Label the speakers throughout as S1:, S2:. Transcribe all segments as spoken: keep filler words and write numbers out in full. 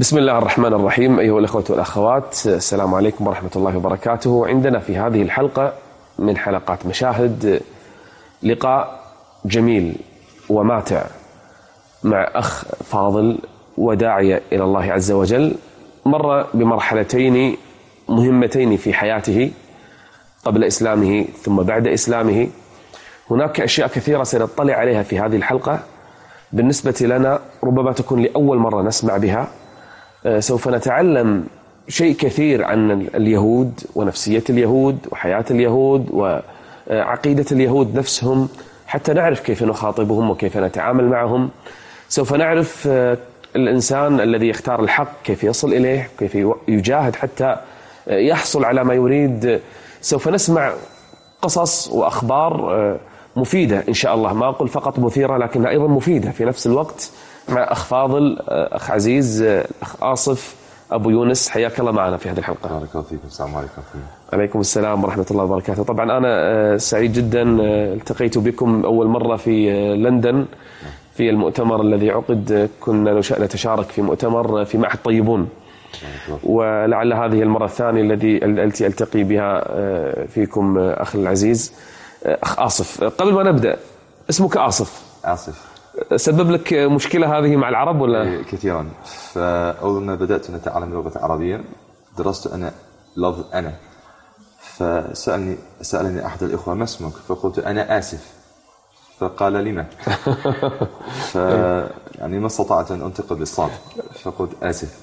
S1: بسم الله الرحمن الرحيم. أيها الأخوة والأخوات، السلام عليكم ورحمة الله وبركاته. عندنا في هذه الحلقة من حلقات مشاهد لقاء جميل وماتع مع أخ فاضل وداعية إلى الله عز وجل، مر بمرحلتين مهمتين في حياته قبل إسلامه ثم بعد إسلامه. هناك أشياء كثيرة سنطلع عليها في هذه الحلقة بالنسبة لنا ربما تكون لأول مرة نسمع بها. سوف نتعلم شيء كثير عن اليهود ونفسية اليهود وحياة اليهود وعقيدة اليهود نفسهم، حتى نعرف كيف نخاطبهم وكيف نتعامل معهم. سوف نعرف الإنسان الذي يختار الحق كيف يصل إليه، كيف يجاهد حتى يحصل على ما يريد. سوف نسمع قصص وأخبار مفيدة إن شاء الله، ما أقول فقط مثيرة لكنها أيضا مفيدة في نفس الوقت، مع أخ فاضل، أخ عزيز، أخ آصف أبو يونس. حياك الله معنا في هذه الحلقة.
S2: بارك الله فيكم. السلام عليكم.
S1: عليكم السلام ورحمة الله وبركاته. طبعا أنا سعيد جدا التقيت بكم أول مرة في لندن في المؤتمر الذي عقد. كنا نتشارك في مؤتمر في معهد طيبون، ولعل هذه المرة الثانية الذي التي ألتقي بها فيكم أخي العزيز أخ آصف. قبل ما نبدأ، اسمك آصف.
S2: آصف.
S1: سبب لك مشكلة هذه مع العرب ولا؟
S2: كثيرا. فأول ما بدأت أن أتعلم اللغة العربية درست أنا لفظ أنا، فسألني سألني أحد الإخوة ما اسمك؟ فقلت أنا آسف، فقال لما؟ ف يعني ما استطعت أن أنتقد بالصاد فقلت آسف.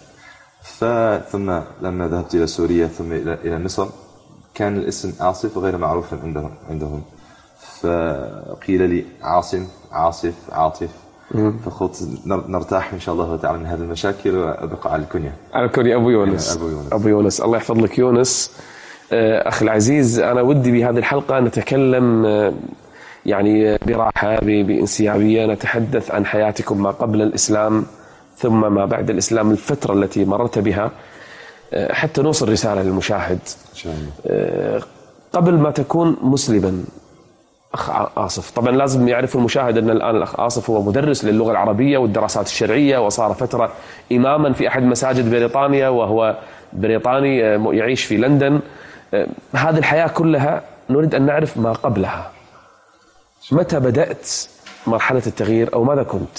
S2: ثم لما ذهبت إلى سوريا ثم إلى إلى مصر كان الاسم آصف غير معروف عندهم عندهم فقيل لي عاصم، عاصف، عاطف. فقلت نرتاح إن شاء الله تعالى من هذه المشاكل وأبقى على الكنية.
S1: على الكنية أبو يونس.
S2: أبو يونس.
S1: أبو يونس. الله يحفظ لك يونس. أخي العزيز، أنا ودي بهذه الحلقة نتكلم يعني براحة بانسيابية، نتحدث عن حياتكم ما قبل الإسلام ثم ما بعد الإسلام، الفترة التي مررت بها، حتى نوصل رسالة للمشاهد.
S2: إن شاء الله.
S1: قبل ما تكون مسلما أخ آصف، طبعا لازم يعرف المشاهد أن الآن الأخ آصف هو مدرس للغة العربية والدراسات الشرعية، وصار فترة إماما في أحد مساجد بريطانيا، وهو بريطاني يعيش في لندن. هذه الحياة كلها نريد أن نعرف ما قبلها. متى بدأت مرحلة التغيير أو ماذا كنت؟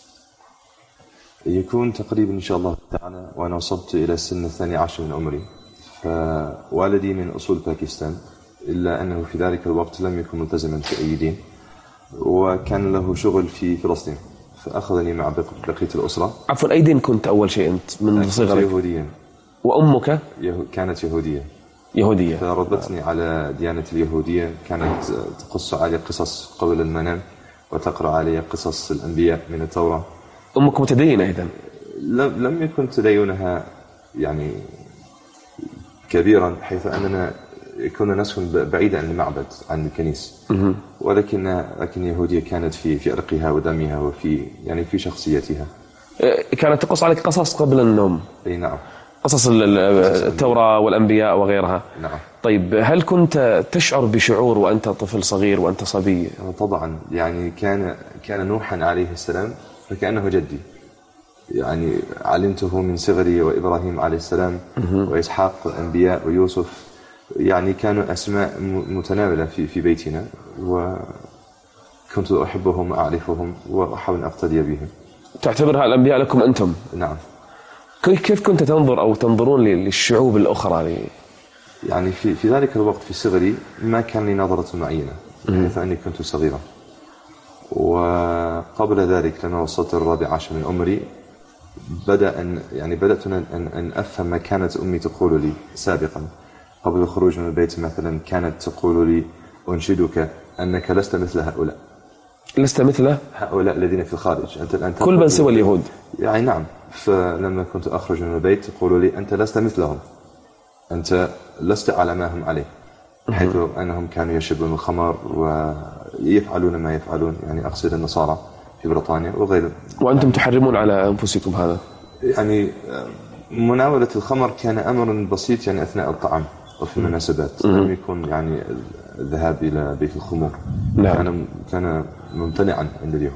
S2: يكون تقريبا إن شاء الله تعالى وأنا وصلت إلى السن الثاني عشر من عمري. فوالدي من أصول باكستان، إلا أنه في ذلك الوقت لم يكن ملتزما في أي دين، وكان له شغل في فلسطين، فأخذني مع بقية الأسرة.
S1: عفوا، أي دين كنت أول شيء أنت من صغرك؟
S2: يهوديا.
S1: وأمك؟
S2: كانت يهودية.
S1: يهودية.
S2: فربطني على ديانة اليهودية، كانت تقص علي قصص قبل المنام وتقرأ علي قصص الأنبياء من التوراة.
S1: أمك متدينة إذن؟
S2: لم يكن تدينها يعني كبيرا، حيث أننا كنا نسكن بعيدا عن المعبد عن الكنيس، ولكن لكن يهودية كانت في في عرقها ودمها وفي يعني في شخصيتها.
S1: كانت تقص عليك قصص قبل النوم؟
S2: اي نعم.
S1: قصص التوراة والأنبياء وغيرها.
S2: نعم.
S1: طيب، هل كنت تشعر بشعور وأنت طفل صغير وأنت صبي؟
S2: طبعا، يعني كان كان نوحا عليه السلام فكأنه جدي، يعني علمته من صغري، وإبراهيم عليه السلام وإسحاق الأنبياء ويوسف، يعني كانوا أسماء متناولة في في بيتنا، وكنت أحبهم وأعرفهم وأحاول أن أقتدي بهم.
S1: تعتبرها الأنبياء لكم أنتم؟
S2: نعم.
S1: كيف كنت تنظر أو تنظرون للشعوب الأخرى؟
S2: يعني في في ذلك الوقت في صغري ما كان لي نظرة معينة، حيث أني كنت صغيرا. وقبل ذلك لما وصلت الرابع عشر من عمري بدأ أن يعني بدأت أن أن أفهم ما كانت أمي تقول لي سابقا. قبل الخروج من البيت مثلا كانت تقول لي: أنشدك أنك لست مثل هؤلاء.
S1: لست مثل
S2: هؤلاء الذين في الخارج، أنت أنت
S1: كل من سوى اليهود.
S2: يعني نعم. فلما كنت أخرج من البيت تقول لي: أنت لست مثلهم، أنت لست على ما هم عليه، حيث أنهم كانوا يشربون الخمر ويفعلون ما يفعلون، يعني أقصد النصارى في بريطانيا وغيره.
S1: وأنتم تحرمون على أنفسكم هذا؟
S2: يعني مناولة الخمر كان أمر بسيط، يعني أثناء الطعام وفي المناسبات، لم يكن يعني الذهاب إلى بيت الخمور.
S1: نعم.
S2: كان كان ممتنعا عند اليهود.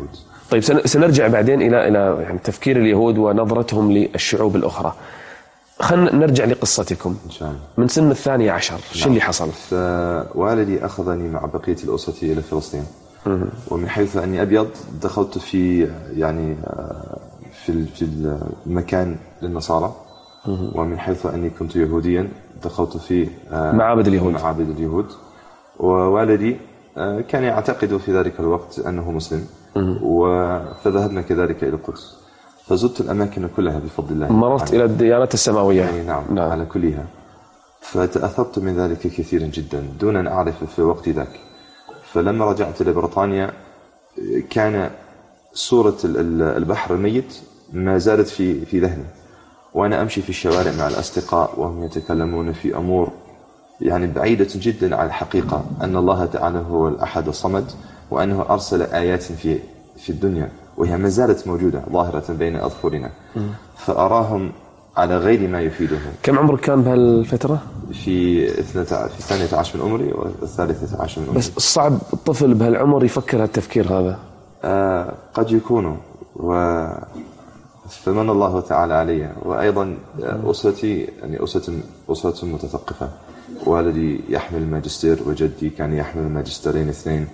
S1: طيب سنرجع بعدين إلى إلى يعني تفكير اليهود ونظرتهم للشعوب الأخرى. خلينا نرجع لقصتكم
S2: إن شاء الله.
S1: من سن الثانية عشر شو
S2: نعم.
S1: اللي حصل؟
S2: فوالدي أخذني مع بقية الأسرة إلى فلسطين. ومن حيث أني أبيض دخلت في يعني في في المكان للنصارى، ومن حيث أني كنت يهوديا دخلت في
S1: معابد اليهود.
S2: معابد اليهود. ووالدي كان يعتقد في ذلك الوقت أنه مسلم، فذهبنا كذلك إلى القدس، فزرت الأماكن كلها بفضل الله.
S1: مررت إلى الديانات السماوية.
S2: يعني نعم, نعم على كلها، فتأثرت من ذلك كثيرا جدا دون أن أعرف في وقت ذاك. فلما رجعت إلى بريطانيا كان صورة البحر الميت ما زالت في في ذهني، وأنا أمشي في الشوارع مع الأصدقاء وهم يتكلمون في أمور يعني بعيدة جدا عن الحقيقة، أن الله تعالى هو الأحد الصمد، وأنه أرسل آيات في في الدنيا وهي ما زالت موجودة ظاهرة بين أظفرنا، فأراهم على غير ما يفيدهم.
S1: كم عمرك كان بهالفترة؟
S2: في اثنتا في الثانية عشر من عمري والثالثة عشر من عمري.
S1: بس صعب الطفل بهالعمر يفكر هالتفكير هذا.
S2: آه قد يكونوا، و فمن الله تعالى علي. وأيضا أسرتي يعني أسرة أسرة متثقفة، والدي يحمل الماجستير وجدي كان يحمل الماجستيرين اثنين،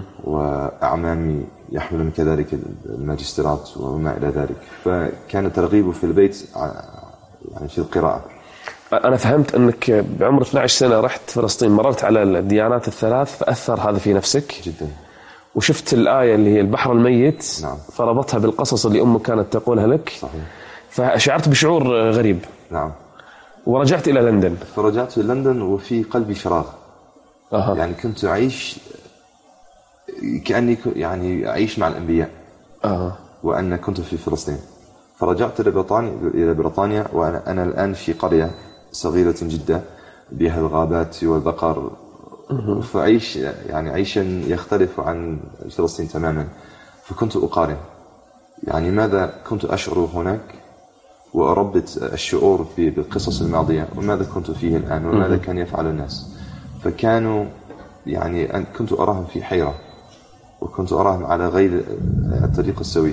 S2: وأعمامي يحملون كذلك الماجستيرات وما إلى ذلك، فكان ترغيبه في البيت يعني في القراءة.
S1: أنا فهمت أنك بعمر اثنتي عشرة سنة رحت فلسطين، مررت على الديانات الثلاث، فأثر هذا في نفسك
S2: جدا،
S1: وشفت الآية اللي هي البحر الميت.
S2: نعم.
S1: فربطها بالقصص اللي أمك كانت تقولها لك.
S2: صحيح.
S1: فشعرت بشعور غريب.
S2: نعم.
S1: ورجعت إلى لندن.
S2: فرجعت إلى لندن وفي قلبي فراغ.
S1: أه.
S2: يعني كنت أعيش كأني يعني أعيش مع الأنبياء.
S1: أه.
S2: وأنا كنت في فلسطين. فرجعت إلى بريطانيا إلى بريطانيا وأنا أنا الآن في قرية صغيرة جدا بها الغابات والبقر، فعيش يعني عيشا يختلف عن فلسطين تماما. فكنت أقارن يعني ماذا كنت أشعر هناك وأربط الشعور بالقصص الماضية وماذا كنت فيه الآن وماذا كان يفعل الناس. فكانوا يعني كنت أراهم في حيرة وكنت أراهم على غير الطريق السوي،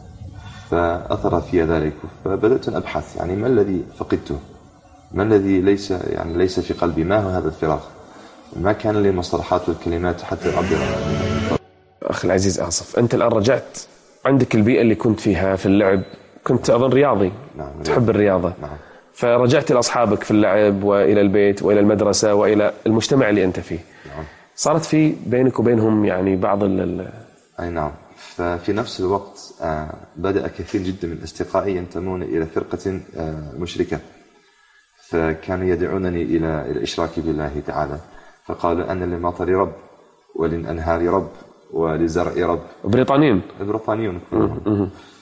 S2: فأثر في ذلك. فبدأت أن أبحث يعني ما الذي فقدته، ما الذي ليس يعني ليس في قلبي، ما هو هذا الفراغ، ما كان لي المصطلحات والكلمات حتى أعبر.
S1: أخي العزيز آصف، أنت الآن رجعت عندك البيئة اللي كنت فيها في اللعب، كنت أظن رياضي.
S2: نعم.
S1: تحب الرياضة.
S2: نعم.
S1: فرجعت إلى أصحابك في اللعب وإلى البيت وإلى المدرسة وإلى المجتمع اللي أنت فيه.
S2: نعم.
S1: صارت في بينك وبينهم يعني بعض ال
S2: أي نعم. ففي نفس الوقت بدأ كثير جدا من أصدقائي ينتمون إلى فرقة مشركة، فكانوا يدعونني إلى الإشراك بالله تعالى، فقالوا أن للمطر رب وللأنهار رب وللزرع رب.
S1: بريطانيين
S2: بريطانيون كلهم. ف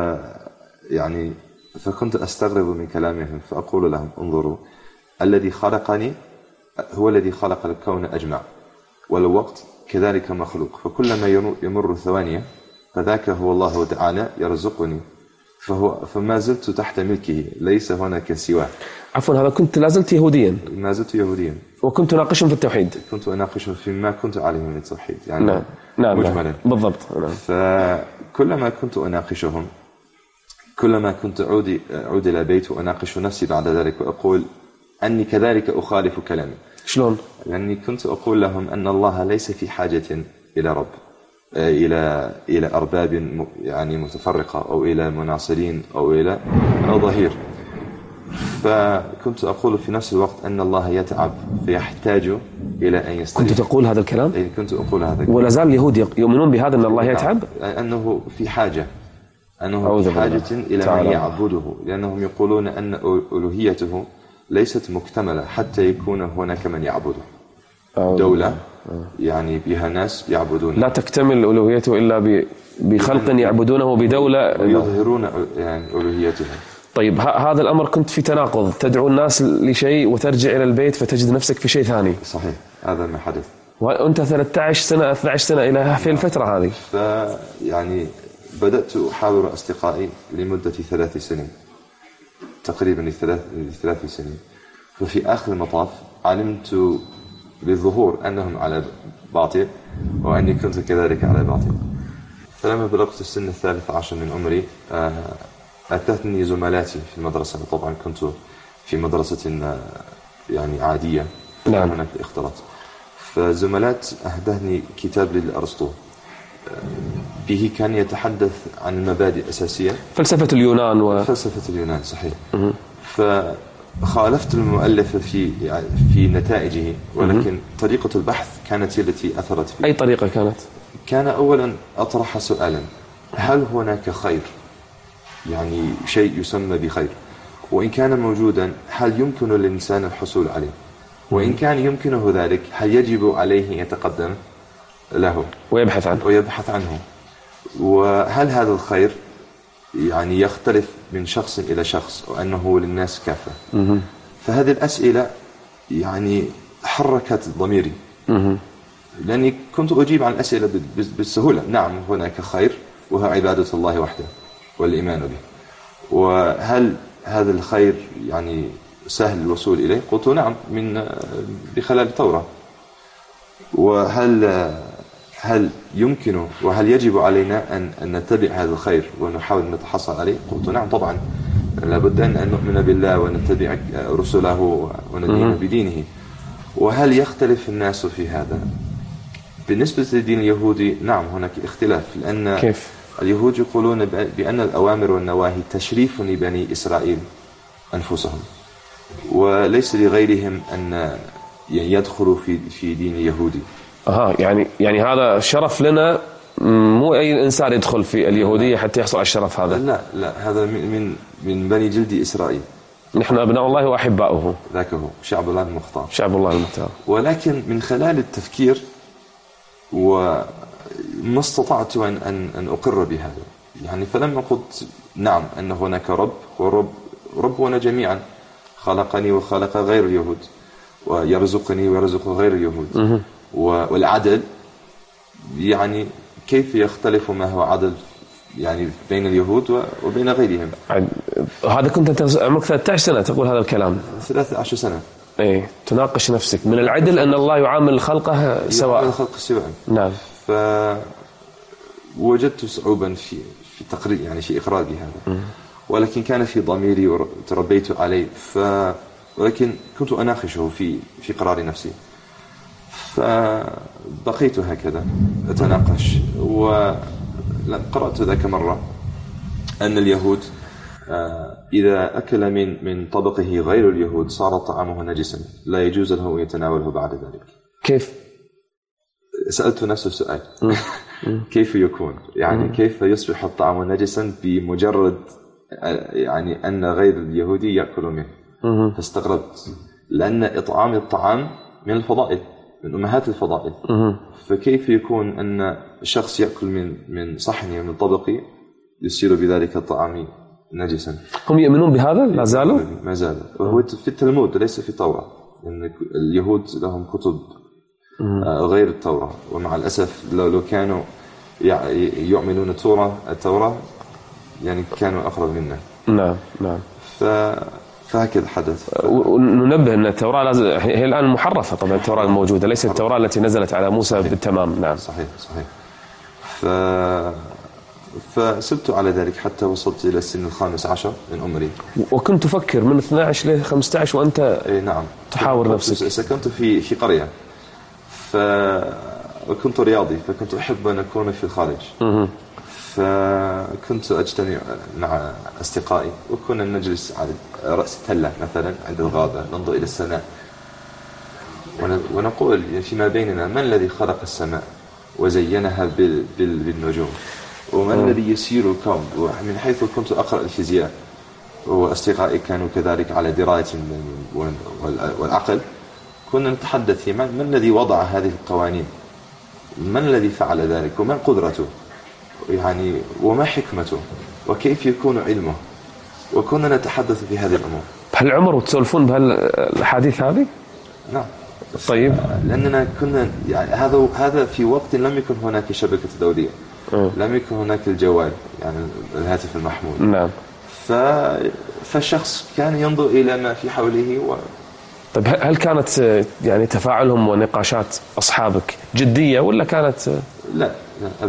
S2: يعني فكنت أستغرب من كلامهم، فأقول لهم انظروا، الذي خلقني هو الذي خلق الكون أجمع، والوقت كذلك مخلوق، فكلما يمر ثوانية فذاك هو الله تعالى يرزقني، فهو فما زلت تحت ملكه، ليس هناك سواه.
S1: عفوا، هذا كنت لازلت يهوديا؟
S2: ما زلت يهوديا.
S1: وكنت ناقشهم في التوحيد؟
S2: كنت أناقشهم فيما كنت عليه من التوحيد يعني.
S1: نعم. نعم.
S2: مجملا.
S1: نعم. بالضبط. نعم.
S2: فكلما كنت أناقشهم كلما كنت أعود أعود إلى بيت وأناقش نفسي بعد ذلك وأقول أني كذلك أخالف كلامي.
S1: شلون؟
S2: لأني كنت أقول لهم أن الله ليس في حاجة إلى رب، إلى إلى أرباب يعني متفرقة أو إلى مناصرين أو إلى أو ظهير. فكنت أقول في نفس الوقت أن الله يتعب فيحتاج إلى أن يستريح.
S1: كنت تقول هذا الكلام؟
S2: إيه كنت أقول هذا الكلام.
S1: ولا زال اليهود يؤمنون بهذا أن الله يتعب؟
S2: أنه في حاجة أنه في حاجة إلى من يعبده، لأنهم يقولون أن ألوهيته ليست مكتملة حتى يكون هناك من يعبده. دولة يعني بها ناس يعبدون،
S1: لا تكتمل ألوهيته إلا بخلق يعبدونه بدولة
S2: ويظهرون يعني ألوهيته.
S1: طيب هذا الأمر كنت في تناقض، تدعو الناس لشيء وترجع إلى البيت فتجد نفسك في شيء ثاني.
S2: صحيح، هذا ما حدث.
S1: وأنت ثلاثة عشر سنة اثنتي عشرة سنة إلى في الفترة هذه.
S2: فيعني بدأت أحاور أصدقائي لمدة ثلاث سنين تقريبا، لثلاث لثلاث سنين. وفي آخر المطاف علمت بالظهور أنهم على باطل وأني كنت كذلك على باطل. فلما بلغت السن الثالث عشر من عمري أتتني زملاتي في المدرسة. طبعا كنت في مدرسة يعني عادية.
S1: نعم.
S2: هناك اختلاط. فالزملات أهدهني كتاب لأرسطو به كان يتحدث عن المبادئ الأساسية،
S1: فلسفة اليونان و...
S2: فلسفة اليونان صحيح. فخالفت المؤلف في في نتائجه، ولكن م- طريقة البحث كانت هي التي أثرت فيه.
S1: أي طريقة كانت؟
S2: كان أولا أطرح سؤالا: هل هناك خير؟ يعني شيء يسمى بخير، وإن كان موجودا هل يمكن للإنسان الحصول عليه؟ وإن كان يمكنه ذلك هل يجب عليه أن يتقدم له
S1: ويبحث عنه
S2: ويبحث عنه وهل هذا الخير يعني يختلف من شخص إلى شخص وأنه للناس كافة؟ فهذه الأسئلة يعني حركت ضميري، لأني كنت أجيب عن الأسئلة بالسهولة. نعم هناك خير وهو عبادة الله وحده والإيمان به. وهل هذا الخير يعني سهل الوصول إليه؟ قلت نعم، من بخلال التوراة. وهل هل يمكن وهل يجب علينا أن, أن نتبع هذا الخير ونحاول نتحصل عليه؟ قلت نعم طبعا، لابد أن نؤمن بالله ونتبع رسله وندين بدينه. وهل يختلف الناس في هذا؟ بالنسبة للدين اليهودي نعم هناك اختلاف، لأن
S1: كيف؟
S2: اليهود يقولون بأن الأوامر والنواهي تشريف لبني إسرائيل أنفسهم، وليس لغيرهم أن يدخلوا في في دين يهودي.
S1: أها يعني يعني هذا شرف لنا، مو أي إنسان يدخل في اليهودية حتى يحصل على الشرف هذا.
S2: لا لا، هذا من من بني جلد إسرائيل.
S1: نحن أبناء الله وأحباؤه.
S2: ذاك هو شعب الله المختار.
S1: شعب الله المختار.
S2: ولكن من خلال التفكير وما استطعت أن أن أن أقر بهذا. يعني فلما قلت نعم أن هناك رب، ورب ربنا جميعا خلقني وخلق غير اليهود، ويرزقني ويرزق غير اليهود. والعدل يعني كيف يختلف ما هو عدل يعني بين اليهود وبين غيرهم؟
S1: هذا كنت أنت عمرك ثلاثة عشر سنة تقول هذا الكلام؟
S2: ثلاثة عشر سنة.
S1: إيه، تناقش نفسك من العدل أن الله يعامل خلقه سواء.
S2: يعامل الخلق سواء.
S1: نعم.
S2: فوجدت صعوبا في في تقرير يعني في إخراجي هذا. م. ولكن كان في ضميري وتربيت عليه، ف ولكن كنت أناقشه في في قرار نفسي. فبقيت هكذا أتناقش، وقرأت ذاك مرة أن اليهود إذا أكل من من طبقه غير اليهود صار طعامه نجسا، لا يجوز له أن يتناوله بعد ذلك.
S1: كيف؟
S2: سألت نفس السؤال. كيف يكون؟ يعني كيف يصبح الطعام نجسا بمجرد يعني أن غير اليهودي يأكل منه؟ فاستغربت، لأن إطعام الطعام من الفضائل، من أمهات الفضائل. فكيف يكون أن شخص يأكل من من صحني من طبقي يصير بذلك الطعام نجسا؟
S1: هم يؤمنون بهذا؟ لا زالوا؟
S2: ما زالوا. وهو في التلمود ليس في التوراة، إن اليهود لهم كتب غير التوراة، ومع الأسف لو لو كانوا يؤمنون التوراة التوراة يعني كانوا أقرب منا.
S1: نعم نعم.
S2: ف فهكذا حدث.
S1: وننبه أن التوراة لازم هي الآن محرفة طبعا، التوراة الموجودة ليست التوراة التي نزلت على موسى صحيح. بالتمام. نعم
S2: صحيح صحيح. ف فسبت على ذلك حتى وصلت إلى السن الخامس عشر من عمري.
S1: وكنت تفكر من اثني عشر ل خمسة عشر وأنت
S2: إيه نعم
S1: تحاور نفسك.
S2: سكنت في في قرية، ف وكنت رياضي، فكنت أحب أن أكون في الخارج. م- فكنت أجتمع مع أصدقائي وكنا نجلس على رأس التلة مثلا عند الغابة ننظر إلى السماء ونقول فيما بيننا: من الذي خلق السماء وزينها بالنجوم؟ ومن الذي يسير الكون؟ ومن حيث كنت أقرأ الفيزياء وأصدقائي كانوا كذلك على دراية والعقل، كنا نتحدث في من الذي وضع هذه القوانين، من الذي فعل ذلك، وما قدرته يعني، وما حكمته، وكيف يكون علمه. وكنا نتحدث في هذه الأمور.
S1: بهالعمر وتسولفون بهالحديث هذه؟
S2: نعم.
S1: طيب.
S2: لأننا كنا يعني هذا هذا في وقت لم يكن هناك شبكة دولية، م. لم يكن هناك الجوال يعني الهاتف المحمول.
S1: نعم.
S2: ف فالشخص كان ينظر إلى ما في حوله و...
S1: طيب هل كانت يعني تفاعلهم ونقاشات أصحابك جدية ولا كانت؟
S2: لا لا أبدا.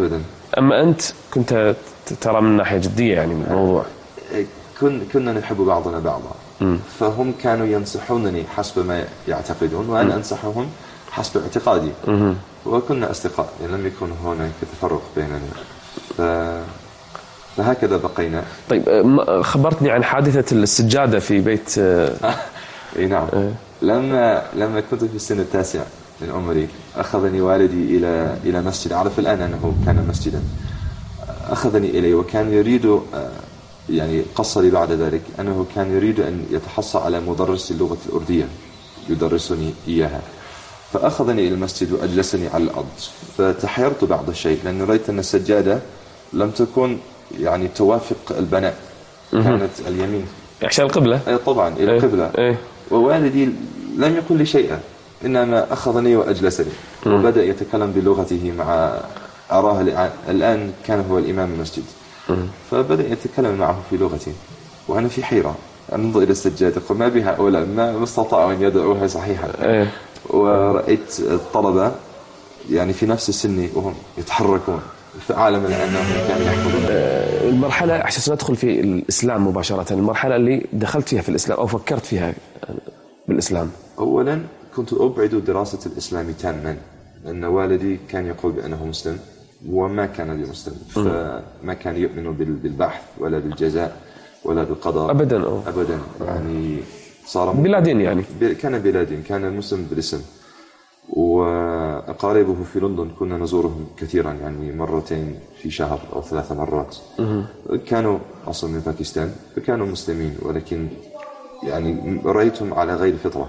S1: أما أنت كنت ترى من ناحية جدية يعني من الموضوع.
S2: كن كنا نحب بعضنا بعضا. م. فهم كانوا ينصحونني حسب ما يعتقدون وأنا م. أنصحهم حسب اعتقادي. م. وكنا أصدقاء يعني لم يكن هناك تفرق بيننا. ف... فهكذا بقينا.
S1: طيب خبرتني عن حادثة السجادة في بيت.
S2: اي نعم. أه. لما لما كنت في السن التاسع من عمري أخذني والدي إلى إلى مسجد، أعرف الآن أنه كان مسجدا. أخذني إليه وكان يريد يعني قصة لي بعد ذلك أنه كان يريد أن يتحصل على مدرس اللغة الأردية يدرسني إياها. فأخذني إلى المسجد وأجلسني على الأرض، فتحيرت بعض الشيء لأن رأيت أن السجادة لم تكن يعني توافق البناء، كانت اليمين
S1: عشان القبلة.
S2: أي طبعا إلى القبلة. أيه. ووالدي لم يقل لي شيئا إنما أخذني وأجلسني وبدأ يتكلم بلغته مع أراه الآن كان هو الإمام المسجد. فبدأ يتكلم معه في لغتي وأنا في حيرة أنظر إلى السجادة ما بها أولا ما استطاعوا أن يدعوها صحيحا. أيه. ورأيت الطلبة يعني في نفس سني وهم يتحركون في عالم أنهم كانوا يحفظون.
S1: المرحلة عشان ندخل في الإسلام مباشرة، المرحلة اللي دخلت فيها في الإسلام أو فكرت فيها بالإسلام.
S2: أولا كنت أبعد دراسة الإسلام تاما لأن والدي كان يقول بأنه مسلم وما كان بمسلم، فما كان يؤمن بالبحث ولا بالجزاء ولا بالقضاء
S1: أبدا. أو.
S2: أبدا يعني صار
S1: بلا دين يعني
S2: كان بلا دين، كان مسلم بالاسم. وأقاربه في لندن كنا نزورهم كثيرا يعني مرتين في شهر أو ثلاث مرات. كانوا أصلا من باكستان فكانوا مسلمين ولكن يعني رأيتهم على غير فطرة.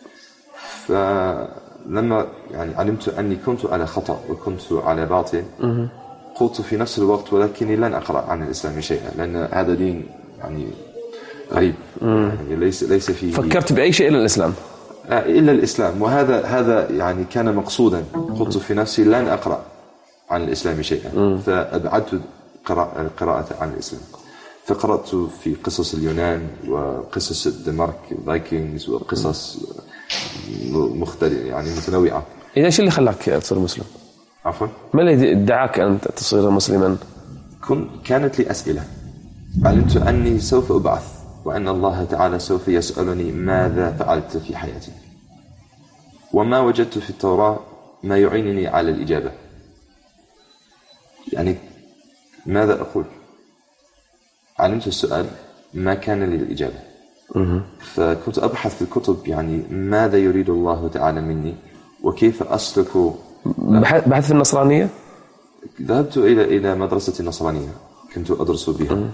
S2: فلما يعني علمت أني كنت على خطأ وكنت على باطل قلت في نفس الوقت ولكني لن أقرأ عن الإسلام شيئا لأن هذا دين يعني غريب يعني ليس ليس فيه.
S1: فكرت بأي شيء إلا الإسلام
S2: إلا الإسلام، وهذا هذا يعني كان مقصودا. قلت في نفسي لن أقرأ عن الإسلام شيئا فأبعدت القراءة عن الإسلام. فقرأت في قصص اليونان وقصص الدنمارك والفايكنجز وقصص مختلفة يعني متنوعة.
S1: إذا إيش اللي خلاك تصير مسلم؟
S2: عفوا؟
S1: ما الذي دعاك أن تصير مسلما؟
S2: كانت لي أسئلة. علمت أني سوف أبعث وأن الله تعالى سوف يسألني ماذا فعلت في حياتي، وما وجدت في التوراة ما يعينني على الإجابة. يعني ماذا أقول؟ علمت السؤال ما كان لي الإجابة. فكنت أبحث في الكتب يعني ماذا يريد الله تعالى مني وكيف أسلك.
S1: بحث في النصرانية؟
S2: ذهبت إلى إلى مدرسة نصرانية كنت أدرس بها.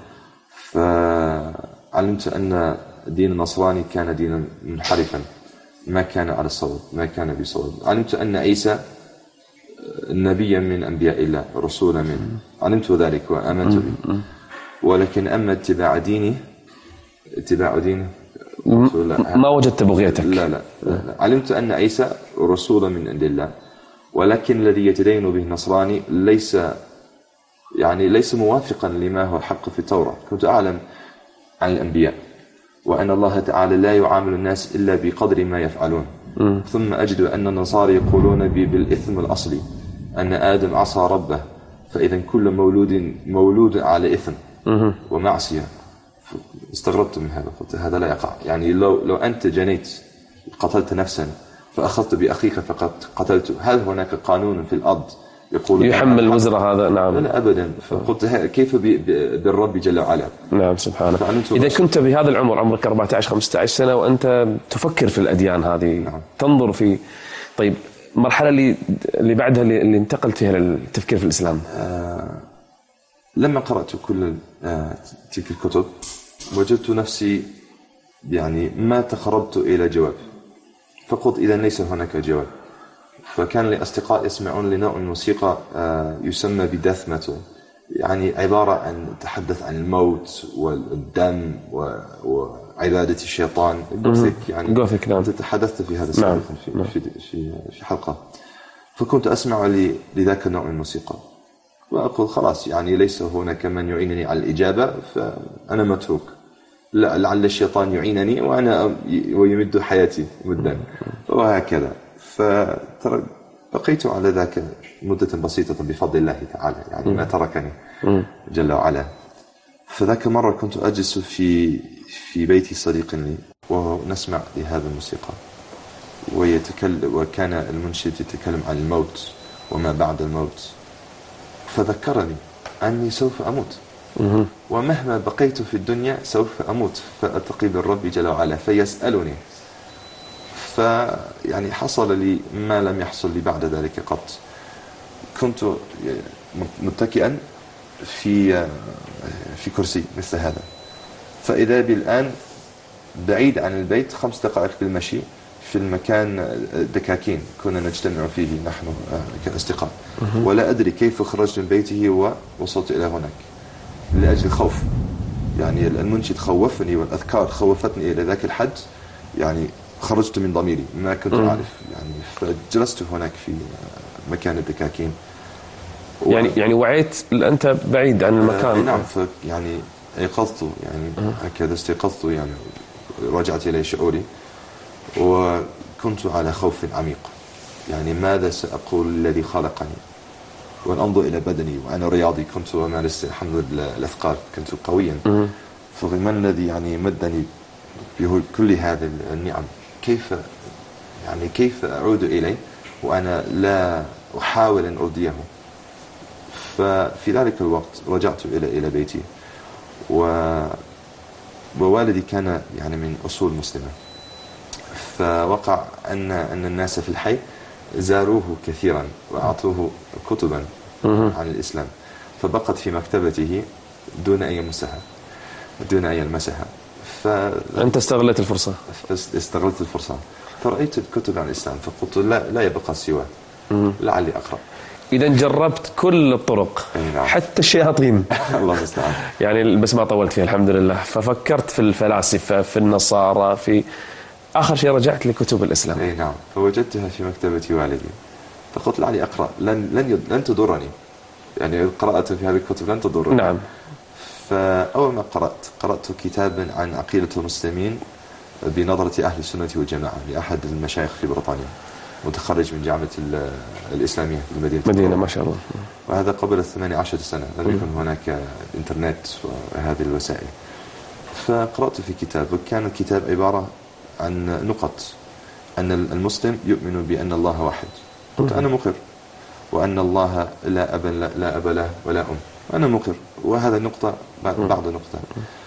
S2: فعلمت أن الدين النصراني كان دينا منحرفا ما كان على الصواب ما كان بصواب. علمت أن عيسى نبيا من أنبياء الله رسولا منه، علمت ذلك وآمنت به. ولكن أما اتباع ديني اتباع دينه
S1: ما وجدت بغيتك.
S2: لا لا, لا, لا. علمت أن عيسى رسول من عند الله ولكن الذي يتدين به النصراني ليس يعني ليس موافقا لما هو حق في التوراة. كنت أعلم عن الأنبياء وأن الله تعالى لا يعامل الناس إلا بقدر ما يفعلون. م. ثم أجد أن النصارى يقولون بالإثم الأصلي أن آدم عصى ربه فإذا كل مولود مولود على إثم م. ومعصية. استغربت من هذا، قلت هذا لا يقع. يعني لو لو أنت جنيت قتلت نفسا فأخذت بأخيك فقد قتلته، هل هناك قانون في الأرض يقول
S1: يحمل وزر هذا؟ نعم.
S2: لا أبدا. فقلت كيف بالرب جل وعلا؟
S1: نعم سبحانه. إذا كنت بهذا العمر عمرك أربعة عشر خمسة عشر سنة وأنت تفكر في الأديان هذه. نعم. تنظر في طيب المرحلة اللي اللي بعدها اللي انتقلت فيها للتفكير في الإسلام.
S2: آه لما قرأت كل آه تلك الكتب وجدت نفسي يعني ما تقربت إلى جواب، فقلت إذا ليس هناك جواب. فكان لي أصدقاء يسمعون لنوع الموسيقى يسمى بداث ميتال، يعني عبارة عن تحدث عن الموت والدم وعبادة الشيطان. جوثيك يعني
S1: جوثيك. نعم.
S2: تحدثت في هذا سابقا. نعم. في, في في في حلقة. فكنت أسمع لذاك النوع من الموسيقى وأقول خلاص يعني ليس هناك من يعينني على الإجابة فأنا متروك، لعل الشيطان يعينني وأنا ويمد حياتي مدا وهكذا. فترى بقيت على ذاك مدة بسيطة بفضل الله تعالى، يعني ما تركني جل وعلا. فذاك مرة كنت أجلس في في بيت صديق لي ونسمع لهذا الموسيقى، ويتكلم وكان المنشد يتكلم عن الموت وما بعد الموت، فذكرني أني سوف أموت، ومهما بقيت في الدنيا سوف أموت فألتقي بالرب جل وعلا فيسألني. فيعني حصل لي ما لم يحصل لي بعد ذلك قط. كنت متكئا في في كرسي مثل هذا، فإذا بي الآن بعيد عن البيت خمس دقائق بالمشي في المكان دكاكين كنا نجتمع فيه نحن كأصدقاء، ولا أدري كيف خرجت من بيته ووصلت إلى هناك لأجل خوف. يعني المنشد خوفني والأذكار خوفتني إلى ذاك الحد، يعني خرجت من ضميري ما كنت أعرف. يعني فجلست هناك في مكان الدكاكين و...
S1: يعني يعني وعيت أنت بعيد عن المكان.
S2: آه نعم. يعني أيقظت، يعني هكذا استيقظت، يعني رجعت إلى شعوري وكنت على خوف عميق. يعني ماذا سأقول الذي خلقني؟ وأن أنظر إلى بدني وأنا رياضي كنت أمارس الحمد لله الأثقال، كنت قويا، فما الذي يعني مدني بكل هذه النعم؟ كيف يعني كيف أعود إليه وأنا لا أحاول أن أرضيه؟ ففي ذلك الوقت رجعت إلى إلى بيتي، و ووالدي كان يعني من أصول مسلمة، فوقع أن أن الناس في الحي زاروه كثيرا وأعطوه كتبا عن الإسلام، فبقت في مكتبته دون أن يمسها دون أن يلمسها.
S1: أنت استغلت الفرصة.
S2: استغلت الفرصة فرأيت الكتب عن الإسلام فقلت لا لا يبقى سواه، لعلي أقرأ.
S1: إذا جربت كل الطرق
S2: نعم.
S1: حتى الشياطين
S2: الله المستعان.
S1: يعني بس ما طولت فيها الحمد لله. ففكرت في الفلاسفة، في النصارى، في آخر شيء رجعت لكتب الإسلام.
S2: أي نعم. فوجدتها في مكتبة والدي فقلت لعلي أقرأ، لن لن لن تضرني، يعني قراءة في هذه الكتب لن تضرني.
S1: نعم.
S2: فأول ما قرأت قرأت كتابا عن عقيدة المسلمين بنظرة أهل السنة والجماعة لأحد المشايخ في بريطانيا، متخرج من جامعة الإسلامية في المدينة
S1: مدينة ما شاء الله.
S2: وهذا قبل الثمانية عشر سنة، لم يكن هناك إنترنت وهذه الوسائل. فقرأت في كتاب، وكان الكتاب عبارة عن نقط أن المسلم يؤمن بأن الله واحد. قلت أنا مقر، وأن الله لا أب لا أب له ولا أم، أنا مقر، وهذا نقطة بعد نقطة.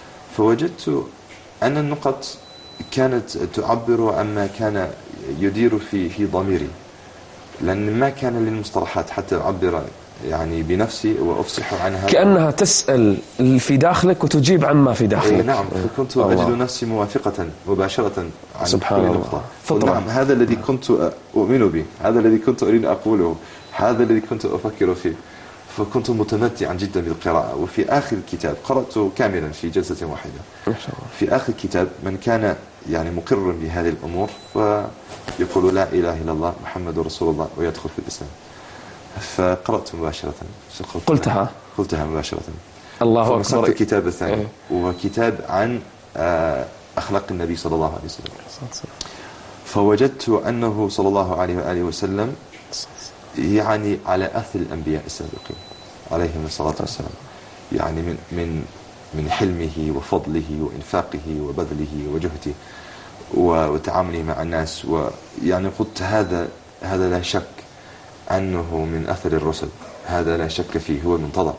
S2: فوجدت أن النقط كانت تعبر عما كان يدير في في ضميري، لأن ما كان للمصطلحات حتى أعبر يعني بنفسي وأفصح عنها،
S1: كأنها تسأل في داخلك وتجيب عما في داخلك.
S2: نعم. فكنت أجد نفسي موافقة مباشرة عن
S1: سبحان
S2: كل
S1: الله.
S2: نقطة.
S1: فطرة.
S2: نعم، هذا الذي كنت أؤمن به، هذا الذي كنت أريد أقوله، هذا الذي كنت أفكر فيه. فكنت متمتعا جدا بالقراءة. وفي آخر الكتاب قرأته كاملا في جلسة واحدة.
S1: ما شاء الله.
S2: في آخر الكتاب من كان يعني مقر بهذه الأمور فيقول لا إله إلا الله محمد رسول الله ويدخل في الإسلام. فقرأت مباشرة.
S1: قلتها
S2: قلتها مباشرة.
S1: الله أكبر.
S2: الكتاب الثاني وهو كتاب عن أخلاق النبي صلى الله عليه وسلم. فوجدت أنه صلى الله عليه وآله وسلم يعني على أثر الأنبياء السابقين عليهم الصلاة والسلام، يعني من من من حلمه وفضله وإنفاقه وبذله وجهده وتعامله مع الناس. ويعني قلت هذا هذا لا شك أنه من أثر الرسل، هذا لا شك فيه، هو المنتظر.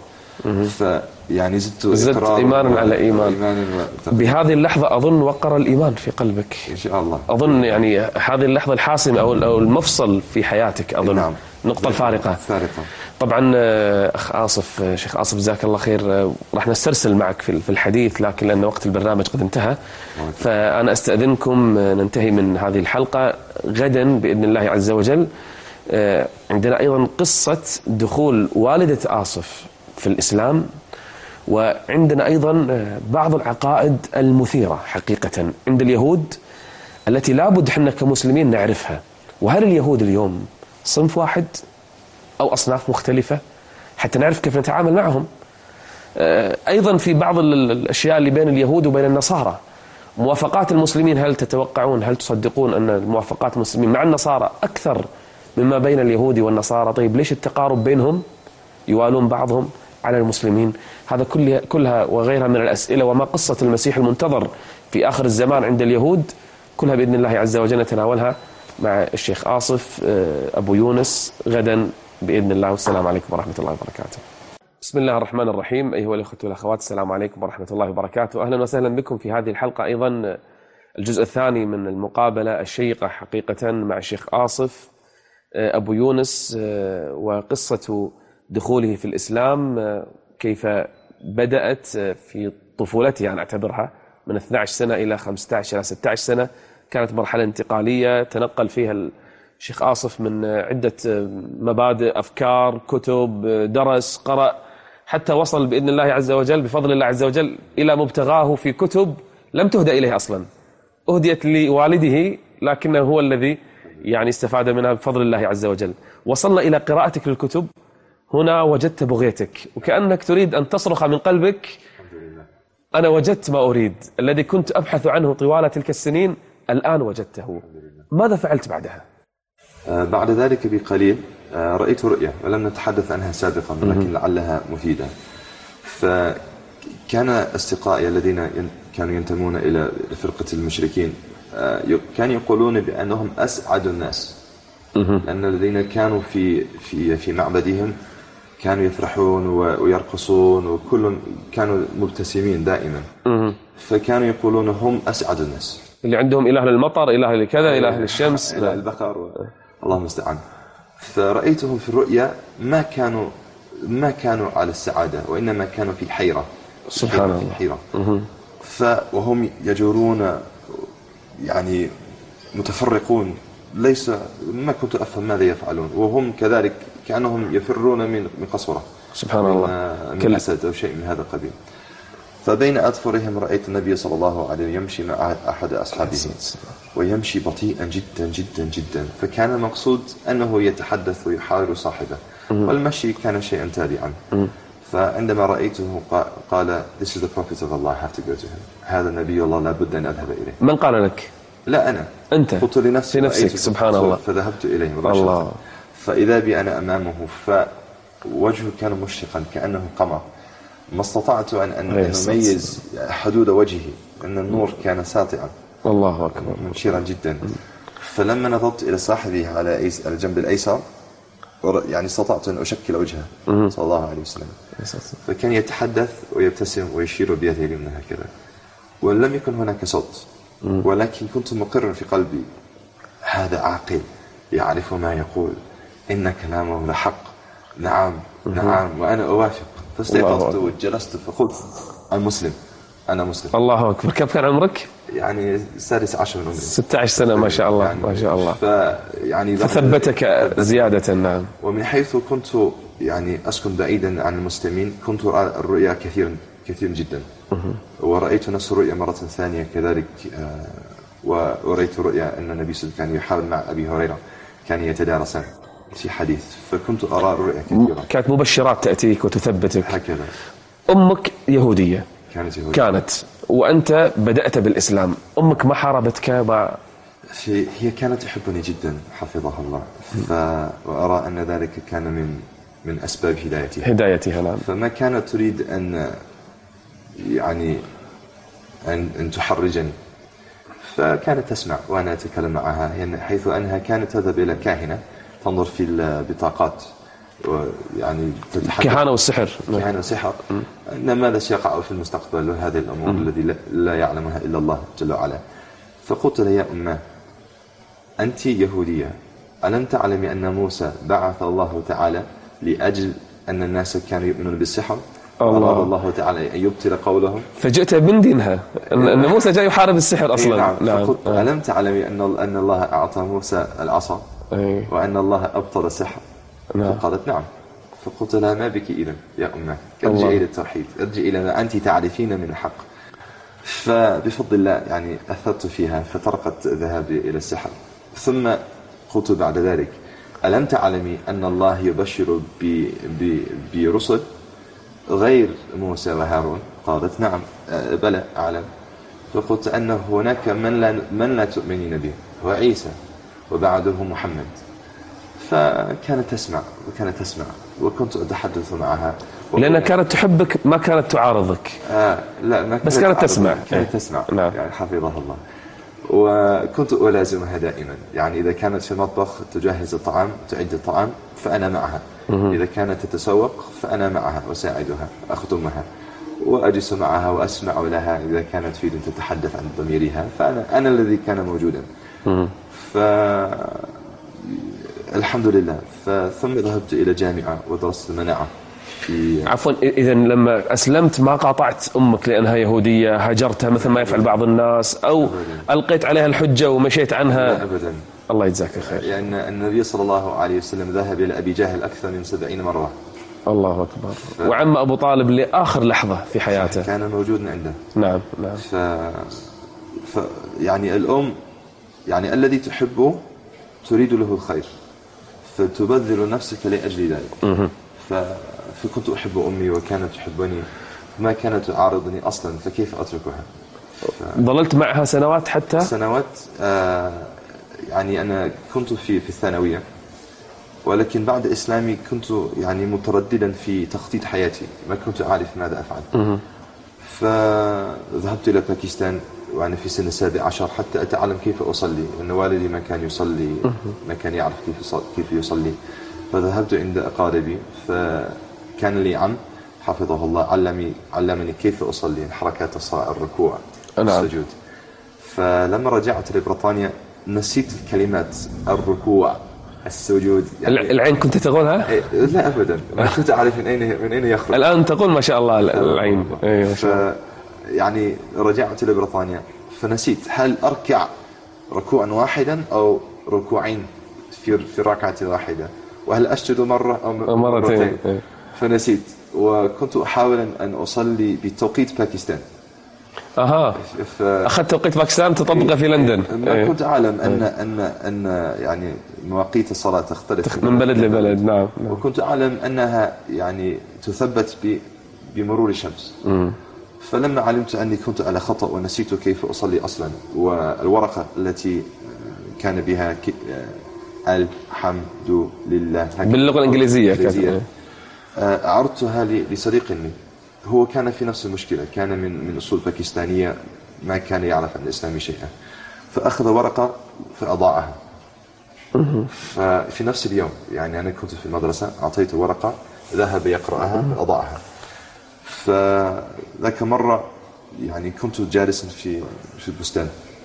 S2: فيعني زدت
S1: زدت إيمانا على إيمان.
S2: إيمانا و...
S1: بهذه اللحظة أظن وقر الإيمان في قلبك
S2: إن شاء الله.
S1: أظن يعني هذه اللحظة الحاسمة أو أو المفصل في حياتك أظن.
S2: نعم.
S1: النقطة الفارقة.
S2: فارقة.
S1: طبعا أخ آصف، شيخ آصف جزاك الله خير، راح نسترسل معك في الحديث لكن لأن وقت البرنامج قد انتهى، فأنا أستأذنكم ننتهي من هذه الحلقة. غدا بإذن الله عز وجل عندنا أيضا قصة دخول والدة آصف في الإسلام، وعندنا أيضا بعض العقائد المثيرة حقيقة عند اليهود التي لابد حنا كمسلمين نعرفها. وهل اليهود اليوم صنف واحد أو أصناف مختلفة حتى نعرف كيف نتعامل معهم؟ أيضا في بعض الأشياء اللي بين اليهود وبين النصارى، موافقات المسلمين، هل تتوقعون هل تصدقون أن موافقات المسلمين مع النصارى أكثر مما بين اليهود والنصارى. طيب ليش التقارب بينهم؟ يوالون بعضهم على المسلمين. هذا كلها, كلها وغيرها من الأسئلة، وما قصة المسيح المنتظر في آخر الزمان عند اليهود، كلها بإذن الله عز وجل نتناولها مع الشيخ آصف أبو يونس غدا بإذن الله. والسلام عليكم ورحمة الله وبركاته. بسم الله الرحمن الرحيم. أيها الأخوة والأخوات، السلام عليكم ورحمة الله وبركاته. أهلا وسهلا بكم في هذه الحلقة، أيضا الجزء الثاني من المقابلة الشيقة حقيقة مع الشيخ آصف أبو يونس، وقصة دخوله في الإسلام، كيف بدأت في طفولته، أنا أعتبرها من اثنتي عشرة سنة إلى خمسة عشر إلى ستة عشر سنة. كانت مرحلة انتقالية تنقل فيها الشيخ آصف من عدة مبادئ، أفكار، كتب، درس، قرأ، حتى وصل بإذن الله عز وجل بفضل الله عز وجل إلى مبتغاه في كتب لم تهدى إليه أصلا، أهديت لوالده لكنه هو الذي يعني استفاد منها بفضل الله عز وجل. وصلنا إلى قراءتك للكتب، هنا وجدت بغيتك، وكأنك تريد أن تصرخ من قلبك: أنا وجدت ما أريد، الذي كنت أبحث عنه طوال تلك السنين الآن وجدته. ماذا فعلت بعدها؟
S2: بعد ذلك بقليل رأيت رؤية ولم نتحدث عنها سابقا، ولكن لعلها مفيدة. فكان أصدقائي الذين كانوا ينتمون إلى فرقة المشركين كانوا يقولون بأنهم أسعد الناس، لأن الذين كانوا في في في معبدهم كانوا يفرحون ويرقصون، وكل كانوا مبتسمين دائما. فكانوا يقولون هم أسعد الناس،
S1: اللي عندهم إله للمطر، إله لكذا، إله للشمس،
S2: إله البقر و... الله المستعان. فرأيتهم في الرؤيا ما كانوا ما كانوا على السعادة، وإنما كانوا في حيرة.
S1: سبحان الله.
S2: في حيرة. ف وهم يجورون يعني متفرقون، ليس ما كنت أفهم ماذا يفعلون، وهم كذلك كأنهم يفرون من من قسورة.
S1: سبحان الله.
S2: من أسد أو شيء من هذا القبيل. فبين أظفرهم رأيت النبي صلى الله عليه وسلم يمشي مع أحد أصحابه، ويمشي بطيئا جدا جدا جدا، فكان المقصود أنه يتحدث ويحاور صاحبه، والمشي كان شيئا تابعا. فعندما رأيته قال: This is the prophet of Allah, I have to go to him. هذا النبي الله لا بد أن أذهب إليه.
S1: من قال لك؟
S2: لا أنا،
S1: أنت
S2: قلت لنفسي
S1: في نفسك. سبحان الله.
S2: فذهبت إليه مباشرة. الله. فإذا بي أنا أمامه، فوجهه كان مشرقا كأنه قمر، ما استطعت أن أن أميز حدود وجهه، أن النور كان ساطعا.
S1: الله أكبر.
S2: منشرا جدا. فلما نظرت إلى صاحبه على الجنب الأيسر، يعني استطعت أن أشكل وجهه صلى الله عليه وسلم. فكان يتحدث ويبتسم ويشير بيده اليمنى هكذا، ولم يكن هناك صوت، ولكن كنت مقرا في قلبي: هذا عاقل يعرف ما يقول، إن كلامه لحق. نعم نعم، وأنا أوافق. فاستيقظت وجلست فقلت: أنا مسلم، أنا مسلم.
S1: الله أكبر. كم كان عمرك؟
S2: يعني السادس عشر من عمري.
S1: ستة عشر سنة، ما شاء الله.
S2: يعني
S1: ما شاء الله.
S2: فيعني
S1: فثبتك زيادة. نعم.
S2: ومن حيث كنت يعني أسكن بعيدا عن المسلمين، كنت أرى الرؤيا كثيرا كثيرا جدا. ورأيت نفس الرؤيا مرة ثانية كذلك، ورأيت رؤيا أن النبي صلى الله عليه وسلم كان يحاول مع أبي هريرة، كان يتدارسان في حديث. فكنت أرى الرؤيا كثيرا،
S1: كانت مبشرات تأتيك وتثبتك
S2: هكذا.
S1: أمك يهودية
S2: كانت يهودية.
S1: كانت وأنت بدأت بالإسلام. أمك ما حاربتك؟ ما
S2: هي كانت تحبني جدا حفظها الله، وأرى أن ذلك كان من من أسباب هدايتها
S1: هدايتها نعم.
S2: فما كانت تريد أن يعني أن, أن تحرجني، فكانت تسمع وأنا أتكلم معها، حيث أنها كانت تذهب إلى كاهنة تنظر في البطاقات، يعني تتحدث
S1: كهانة والسحر
S2: كهانة والسحر أن ماذا سيقع في المستقبل، وهذه الأمور الذي لا يعلمها إلا الله جل وعلا. فقلت لها: يا أمه، أنت يهودية، ألم تعلمي أن موسى بعث الله تعالى لأجل أن الناس كانوا يؤمنون بالسحر، وأراد الله تعالى أن يبطل قولهم؟
S1: فجئت من دينها أن موسى جاء يحارب السحر أصلا.
S2: نعم. نعم. فقلت: ألم تعلمي أن أن الله أعطى موسى العصا وأن الله أبطل السحر؟ نعم. فقالت: نعم. فقلت لها: ما بك إذن يا أمه، ارجعي إلى التوحيد، ارجعي إلى ما أنت تعرفين من الحق. فبفضل الله يعني أثرت فيها فتركت ذهابي إلى السحر. ثم قلت بعد ذلك: ألم تعلمي أن الله يبشر برسل غير موسى وهارون؟ قالت: نعم بلى أعلم. فقلت أن هناك من لا, من لا تؤمنين به، هو عيسى وبعده محمد. فكانت تسمع وكانت تسمع وكنت أتحدث معها.
S1: لأنها كانت تحبك ما كانت تعارضك.
S2: آه لا ما كانت
S1: بس كانت تسمع.
S2: كانت تسمع
S1: نعم.
S2: يعني حفظها الله. وكنت ألازمها دائما، يعني إذا كانت في المطبخ تجهز الطعام تعد الطعام فأنا معها، إذا كانت تتسوق فأنا معها أساعدها أخدمها وأجلس معها وأسمع لها إذا كانت تريد أن تتحدث عن ضميرها، فأنا أنا الذي كان موجودا. فالحمد لله. ثم ذهبت إلى جامعة ودرست المناعة في
S1: عفوا، إذا لما أسلمت ما قاطعت أمك لأنها يهودية، هاجرتها مثل ما يفعل بعض الناس، أو أبداً. ألقيت عليها الحجة ومشيت عنها؟
S2: لا أبدا.
S1: الله يجزاك الخير.
S2: لأن يعني النبي صلى الله عليه وسلم ذهب إلى أبي جهل أكثر من سبعين مرة.
S1: الله أكبر. ف... وعم أبو طالب لآخر لحظة في حياته
S2: كان موجودا عنده.
S1: نعم نعم.
S2: ف... ف... يعني الأم يعني الذي تحبه تريد له الخير فتبذل نفسك لأجل ذلك. ف... فكنت أحب أمي وكانت تحبني، ما كانت تعارضني أصلا، فكيف أتركها؟ ف...
S1: ظللت معها سنوات حتى؟
S2: سنوات. آه يعني أنا كنت في في الثانوية، ولكن بعد إسلامي كنت يعني مترددا في تخطيط حياتي، ما كنت أعرف ماذا أفعل. فذهبت إلى باكستان وأنا في سن السابع عشر حتى أتعلم كيف أصلي، لأن والدي ما كان يصلي، ما كان يعرف كيف كيف يصلي. فذهبت عند أقاربي، فكان لي عم حفظه الله علمني علمني كيف أصلي، حركات الصلاة، الركوع، السجود. فلما رجعت لبريطانيا نسيت الكلمات، الركوع، السجود.
S1: يعني العين كنت تقولها؟
S2: لا أبدا، ما كنت أعرف من أين من أين يخرج.
S1: الآن تقول ما شاء الله العين.
S2: أي ما شاء الله. يعني رجعت لبريطانيا فنسيت هل أركع ركوعا واحدا أو ركوعين في في ركعة واحدة، وهل أسجد مرة أو مرتين. فنسيت، وكنت أحاول أن أصلي بتوقيت باكستان.
S1: أها. ف... أخذت توقيت باكستان تطبقه في لندن.
S2: ما كنت أعلم أن أن أن يعني مواقيت الصلاة تختلف
S1: من بلد لبلد. نعم.
S2: وكنت أعلم أنها يعني تثبت بمرور الشمس. م. فلما علمت أني كنت على خطأ ونسيت كيف أصلي أصلا، والورقة التي كان بها الحمد لله
S1: باللغة الإنجليزية
S2: عرضتها لصديق لي، هو كان في نفس المشكلة، كان من من أصول باكستانية، ما كان يعرف عن الإسلام شيئا، فأخذ ورقة فأضاعها. ففي نفس اليوم يعني أنا كنت في المدرسة، أعطيته ورقة ذهب يقرأها فأضاعها. فذاك مرة يعني كنت جالسا في في البستان،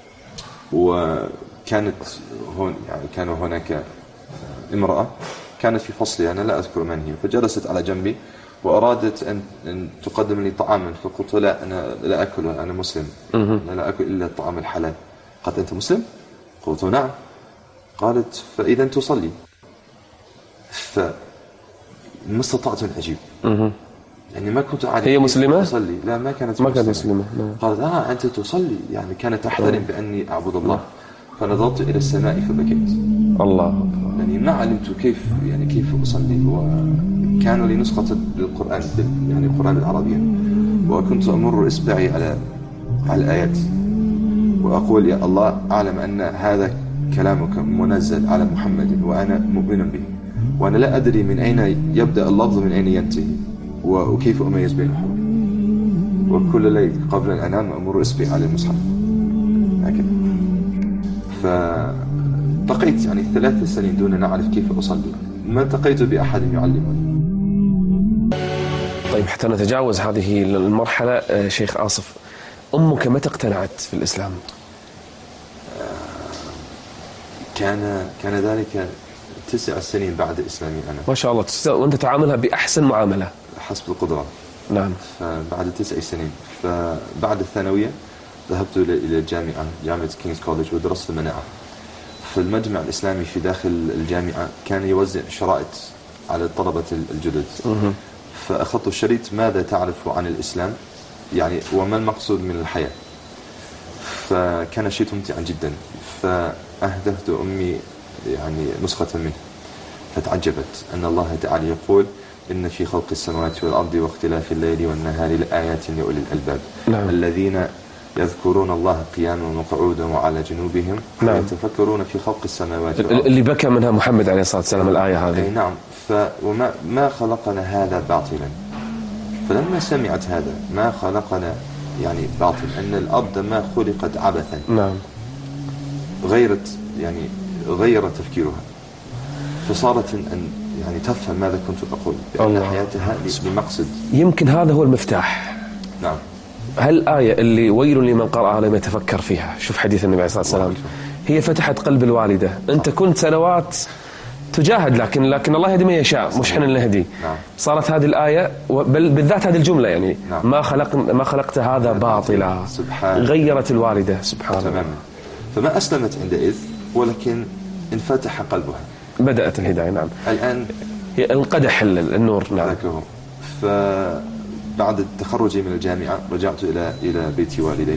S2: وكانت هون يعني كان هناك امرأة كانت في فصلي، أنا لا أذكر من هي، فجلست على جنبي وأرادت أن, أن تقدم لي طعاما، فقلت لا أنا لا أكل، أنا مسلم، أنا لا أكل إلا الطعام الحلال. قالت أنت مسلم؟ قلت نعم. قالت فإذا تصلي. فما استطعت أن أجيب، يعني ما كنت أعرف.
S1: هي مسلمة؟
S2: تصلي. لا ما كانت
S1: ما كانت مسلمة.
S2: قالت آه أنت تصلي، يعني كانت تحترم بأني أعبد الله. فنظرت إلى السماء فبكيت.
S1: الله.
S2: يعني ما علمت كيف يعني كيف أصلي، وكان لي نسخة للقرآن يعني القرآن العربي، وكنت أمر إصبعي على على الآيات وأقول يا الله أعلم أن هذا كلامك منزل على محمد وأنا مؤمن به، وأنا لا أدري من أين يبدأ اللفظ من أين ينتهي وكيف أميز بين الحروف. وكل ليل قبل أن أنام أمر إصبعي على المصحف هكذا. فبقيت يعني ثلاث سنين دون أن أعرف كيف أصلي، ما التقيت بأحد يعلمني.
S1: طيب حتى نتجاوز هذه المرحلة شيخ آصف، أمك متى اقتنعت في الإسلام؟
S2: كان كان ذلك تسع سنين بعد إسلامي أنا.
S1: ما شاء الله، وأنت تعاملها بأحسن معاملة
S2: حسب القدرة.
S1: نعم.
S2: فبعد تسع سنين، فبعد الثانوية ذهبت إلى الجامعة، جامعة كينغز كوليدج، ودرست المناعة. فالمجمع الإسلامي في داخل الجامعة كان يوزع شرائط على الطلبة الجدد. فأخذت الشريط ماذا تعرف عن الإسلام، يعني وما المقصود من الحياة. فكان شيء ممتعا جدا، فأهدفت أمي يعني نسخة منه، فتعجبت أن الله تعالى يقول إن في خلق السماوات والأرض واختلاف الليل والنهار لآيات لأولي الألباب.
S1: نعم.
S2: الذين يذكرون الله قياما وقعودا وعلى جنوبهم
S1: نعم.
S2: يتفكرون في خلق السماوات والأرض
S1: اللي بكى منها محمد عليه الصلاة والسلام الآية هذه.
S2: أي نعم. ف وما ما خلقنا هذا باطلا. فلما سمعت هذا ما خلقنا يعني باطل، أن الأرض ما خلقت عبثا.
S1: نعم.
S2: غيرت يعني غير تفكيرها، فصارت أن يعني تفهم ماذا كنت أقول، بأن حياتها لمقصد.
S1: يمكن هذا هو المفتاح.
S2: نعم.
S1: هالآية اللي ويل لمن قرأها لم يتفكر فيها، شوف حديث النبي عليه الصلاة والسلام، هي فتحت قلب الوالدة. أنت كنت سنوات تجاهد، لكن لكن الله يهدي من يشاء، مش حنا نهدي.
S2: نعم.
S1: صارت هذه الآية، بل بالذات هذه الجملة يعني
S2: نعم.
S1: ما خلق ما خلقت هذا باطلا، غيرت الوالدة سبحان الله.
S2: تماما. فما أسلمت عندئذ، ولكن انفتح قلبها،
S1: بدأت الهداية. نعم.
S2: الآن
S1: انقدح النور. نعم.
S2: فبعد تخرجي من الجامعة رجعت إلى إلى بيت والدي،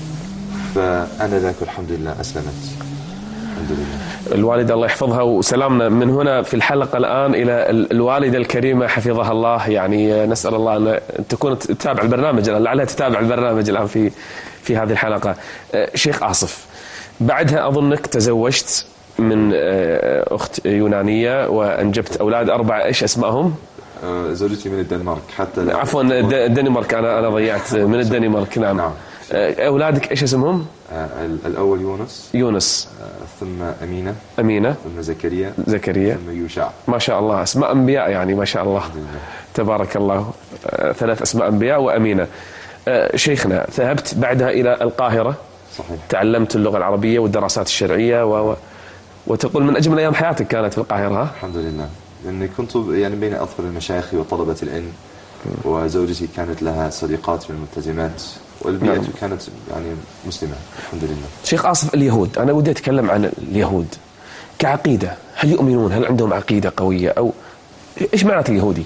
S2: فأنا ذاك الحمد لله أسلمت الحمد لله.
S1: الوالدة الله يحفظها، وسلامنا من هنا في الحلقة الآن إلى الوالدة الكريمة حفظها الله. يعني نسأل الله أن تكون تتابع البرنامج الآن، لعلها تتابع البرنامج الآن في في هذه الحلقة. شيخ آصف، بعدها أظنك تزوجت من أخت يونانية وأنجبت أولاد أربعة، إيش أسمائهم؟
S2: زوجتي من الدنمارك. حتى
S1: عفوا الدنمارك، أنا أنا ضيعت من الدنمارك. نعم.
S2: نعم.
S1: أولادك إيش اسمهم؟
S2: الأول يونس.
S1: يونس.
S2: ثم أمينة.
S1: أمينة.
S2: ثم زكريا.
S1: زكريا.
S2: ثم يوشع.
S1: ما شاء الله، أسماء أنبياء يعني، ما شاء الله. تبارك الله. ثلاث أسماء أنبياء وأمينة. شيخنا، ذهبت بعدها إلى القاهرة.
S2: صحيح.
S1: تعلمت اللغة العربية والدراسات الشرعية و... وتقول من أجمل أيام حياتك كانت في القاهرة.
S2: الحمد لله، لأني كنت يعني بين أظفر المشايخ وطلبة العلم، وزوجتي كانت لها صديقات من الملتزمات، والبيئة نعم. كانت يعني مسلمة الحمد لله.
S1: شيخ آصف، اليهود، أنا ودي أتكلم عن اليهود كعقيدة. هل يؤمنون؟ هل عندهم عقيدة قوية؟ أو إيش معنى اليهودي؟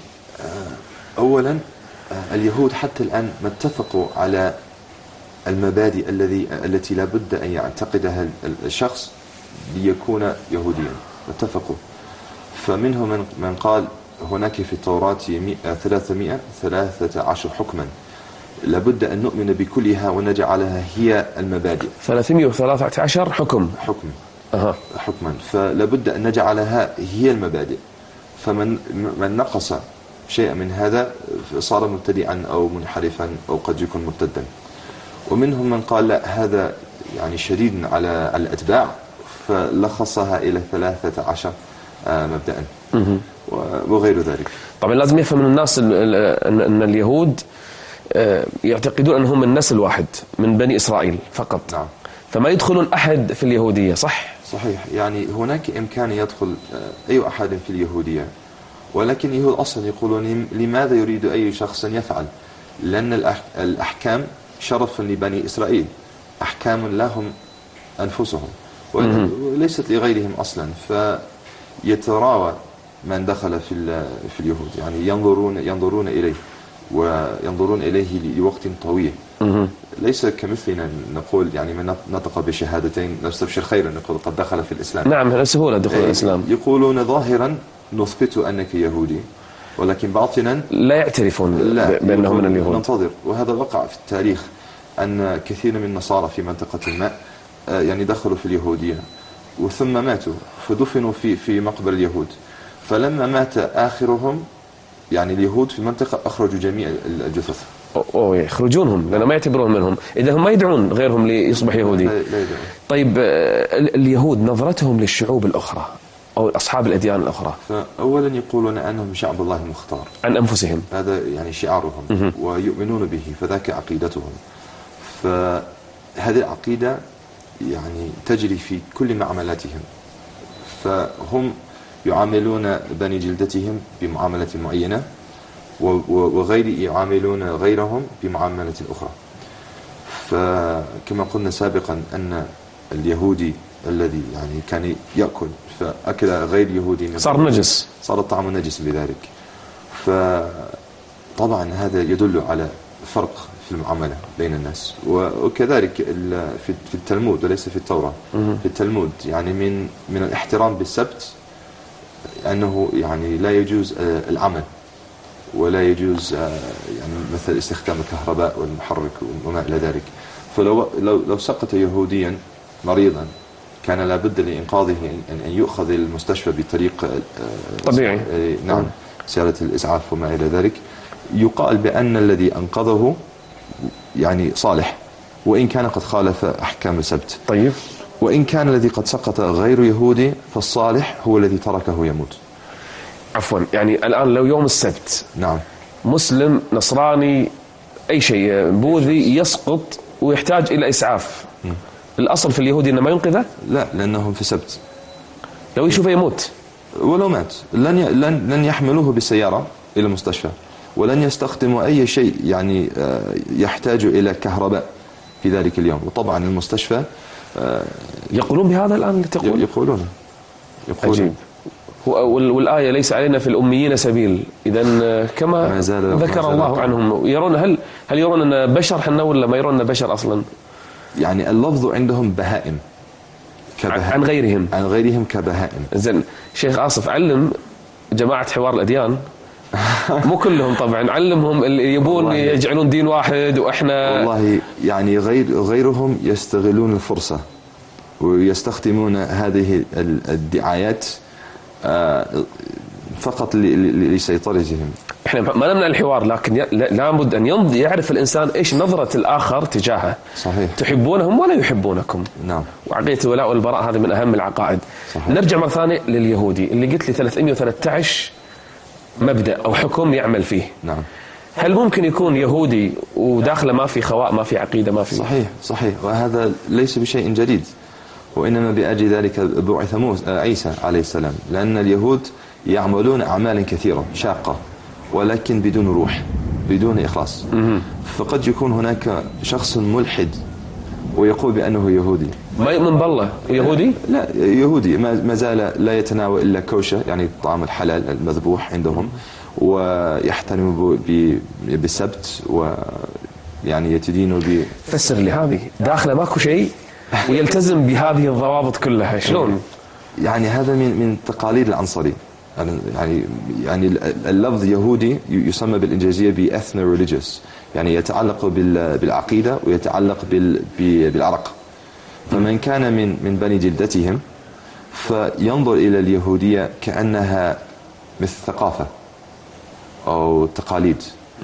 S2: أولا اليهود حتى الآن ما اتفقوا على المبادئ الذي التي لا بد أن يعتقدها الشخص ليكون يهوديا، اتفقوا. فمنهم من من قال هناك في التوراة ثلاثمائة وثلاثة عشر حكما لابد أن نؤمن بكلها ونجعلها هي المبادئ.
S1: ثلاثمائة وثلاثة عشر حكم
S2: حكم
S1: أه.
S2: حكما، فلابد أن نجعلها هي المبادئ. فمن من نقص شيء من هذا صار مبتدعا أو منحرفا أو قد يكون مرتدا. ومنهم من قال لا، هذا يعني شديد على الأتباع، فلخصها إلى ثلاثة عشر مبدأ وغير ذلك.
S1: طبعا لازم يفهم الناس أن اليهود يعتقدون أنهم من نسل واحد من بني إسرائيل فقط.
S2: نعم.
S1: فما يدخلون أحد في اليهودية، صح؟
S2: صحيح، يعني هناك إمكان يدخل أي أحد في اليهودية، ولكن اليهود أصلا يقولون لماذا يريد أي شخص يفعل؟ لأن الأحكام شرف لبني إسرائيل، أحكام لهم أنفسهم وليست لغيرهم أصلا. فيتراوى من دخل في في اليهود، يعني ينظرون ينظرون إليه وينظرون إليه لوقت طويل. ليس كمثلنا نقول يعني من نطق بشهادتين نستبشر خيرا، نقول قد دخل في الإسلام.
S1: نعم، سهولة دخول الإسلام.
S2: يقولون ظاهرا نثبت أنك يهودي، ولكن باطنا
S1: لا يعترفون بأنهم من اليهود.
S2: ننتظر، وهذا وقع في التاريخ أن كثير من النصارى في منطقة ما يعني دخلوا في اليهودية وثم ماتوا فدفنوا في في مقبر اليهود. فلما مات آخرهم يعني اليهود في المنطقة أخرجوا جميع الجثث.
S1: أوه، يخرجونهم لأن ما يعتبرون منهم، إذا هم ما يدعون غيرهم ليصبح يهودي.
S2: لا لا يدعون.
S1: طيب اليهود نظرتهم للشعوب الأخرى أو أصحاب الأديان الأخرى،
S2: فأولا يقولون أنهم شعب الله المختار
S1: عن أنفسهم،
S2: هذا يعني شعارهم م- ويؤمنون به، فذاك عقيدتهم. فهذه العقيدة يعني تجري في كل معاملاتهم، فهم يعاملون بني جلدتهم بمعاملة معينة وغير يعاملون غيرهم بمعاملة أخرى. فكما قلنا سابقا أن اليهودي الذي يعني كان يأكل فأكل غير يهودي
S1: صار نجس،
S2: صار الطعام نجس بذلك. فطبعا هذا يدل على فرق في المعاملة بين الناس. وكذلك في التلمود وليس في التوراة، في التلمود يعني من من الاحترام بالسبت أنه يعني لا يجوز العمل ولا يجوز يعني مثل استخدام الكهرباء والمحرك وما إلى ذلك. فلو لو لو سقط يهوديا مريضا كان لابد لإنقاذه أن أن يؤخذ المستشفى بطريق
S1: طبيعي.
S2: نعم، سيارة الإسعاف وما إلى ذلك. يقال بأن الذي أنقذه يعني صالح، وإن كان قد خالف أحكام السبت.
S1: طيب.
S2: وإن كان الذي قد سقط غير يهودي فالصالح هو الذي تركه يموت.
S1: عفوا، يعني الآن لو يوم السبت
S2: نعم
S1: مسلم نصراني أي شيء بوذي يسقط ويحتاج إلى إسعاف، م. الأصل في اليهودي إنه ما ينقذه؟
S2: لا، لأنهم في سبت.
S1: لو يشوفه يموت
S2: ولو مات لن ي... لن لن يحملوه بالسيارة إلى المستشفى، ولن يستخدموا أي شيء يعني يحتاج إلى كهرباء في ذلك اليوم. وطبعا المستشفى
S1: يقولون بهذا الآن تقول؟
S2: يقولون يقولون
S1: عجيب. والآية ليس علينا في الأميين سبيل، إذا كما ذكر الله عنهم يرون، هل هل يرون أن بشر حنا ولا ما يرون أن بشر أصلا؟
S2: يعني اللفظ عندهم بهائم،
S1: كبهائم عن غيرهم
S2: عن غيرهم كبهائم.
S1: زين شيخ آصف، علم جماعة حوار الأديان مو كلهم طبعا، علمهم اللي يبون يجعلون دين واحد وإحنا
S2: والله يعني غير غيرهم يستغلون الفرصة ويستخدمون هذه الدعايات فقط لسيطرتهم.
S1: احنا ما نمنع الحوار، لكن لابد ان يمضي يعرف الانسان ايش نظرة الاخر تجاهه.
S2: صحيح.
S1: تحبونهم ولا يحبونكم.
S2: نعم.
S1: وعقيدة الولاء والبراء هذه من اهم العقائد.
S2: صحيح.
S1: نرجع مرة ثانية لليهودي اللي قلت لي ثلاثمئة وثلاثة عشر مبدأ او حكم يعمل فيه.
S2: نعم.
S1: هل ممكن يكون يهودي وداخله ما في خواء، ما في عقيدة، ما في؟
S2: صحيح صحيح، وهذا ليس بشيء جديد، وإنما بأجل ذلك بعث موسى عيسى عليه السلام، لأن اليهود يعملون أعمالا كثيرة شاقة ولكن بدون روح، بدون إخلاص. فقد يكون هناك شخص ملحد ويقول بأنه يهودي، ما
S1: يؤمن بالله، يهودي؟
S2: لا، يهودي ما زال لا يتناول إلا كوشة، يعني الطعام الحلال المذبوح عندهم، ويحترم بالسبت، ويعني يتدين ب.
S1: فسر لي هذه، داخله ماكو شيء ويلتزم بهذه الضوابط كلها، شلون؟
S2: يعني هذا من من تقاليد العنصري. يعني يعني اللفظ يهودي يسمى بالإنجليزية بإثنو ريليجيوس، يعني يتعلق بالعقيدة ويتعلق بالعرق. فمن كان من من بني جلدتهم فينظر إلى اليهودية كأنها مثل ثقافة أو تقاليد،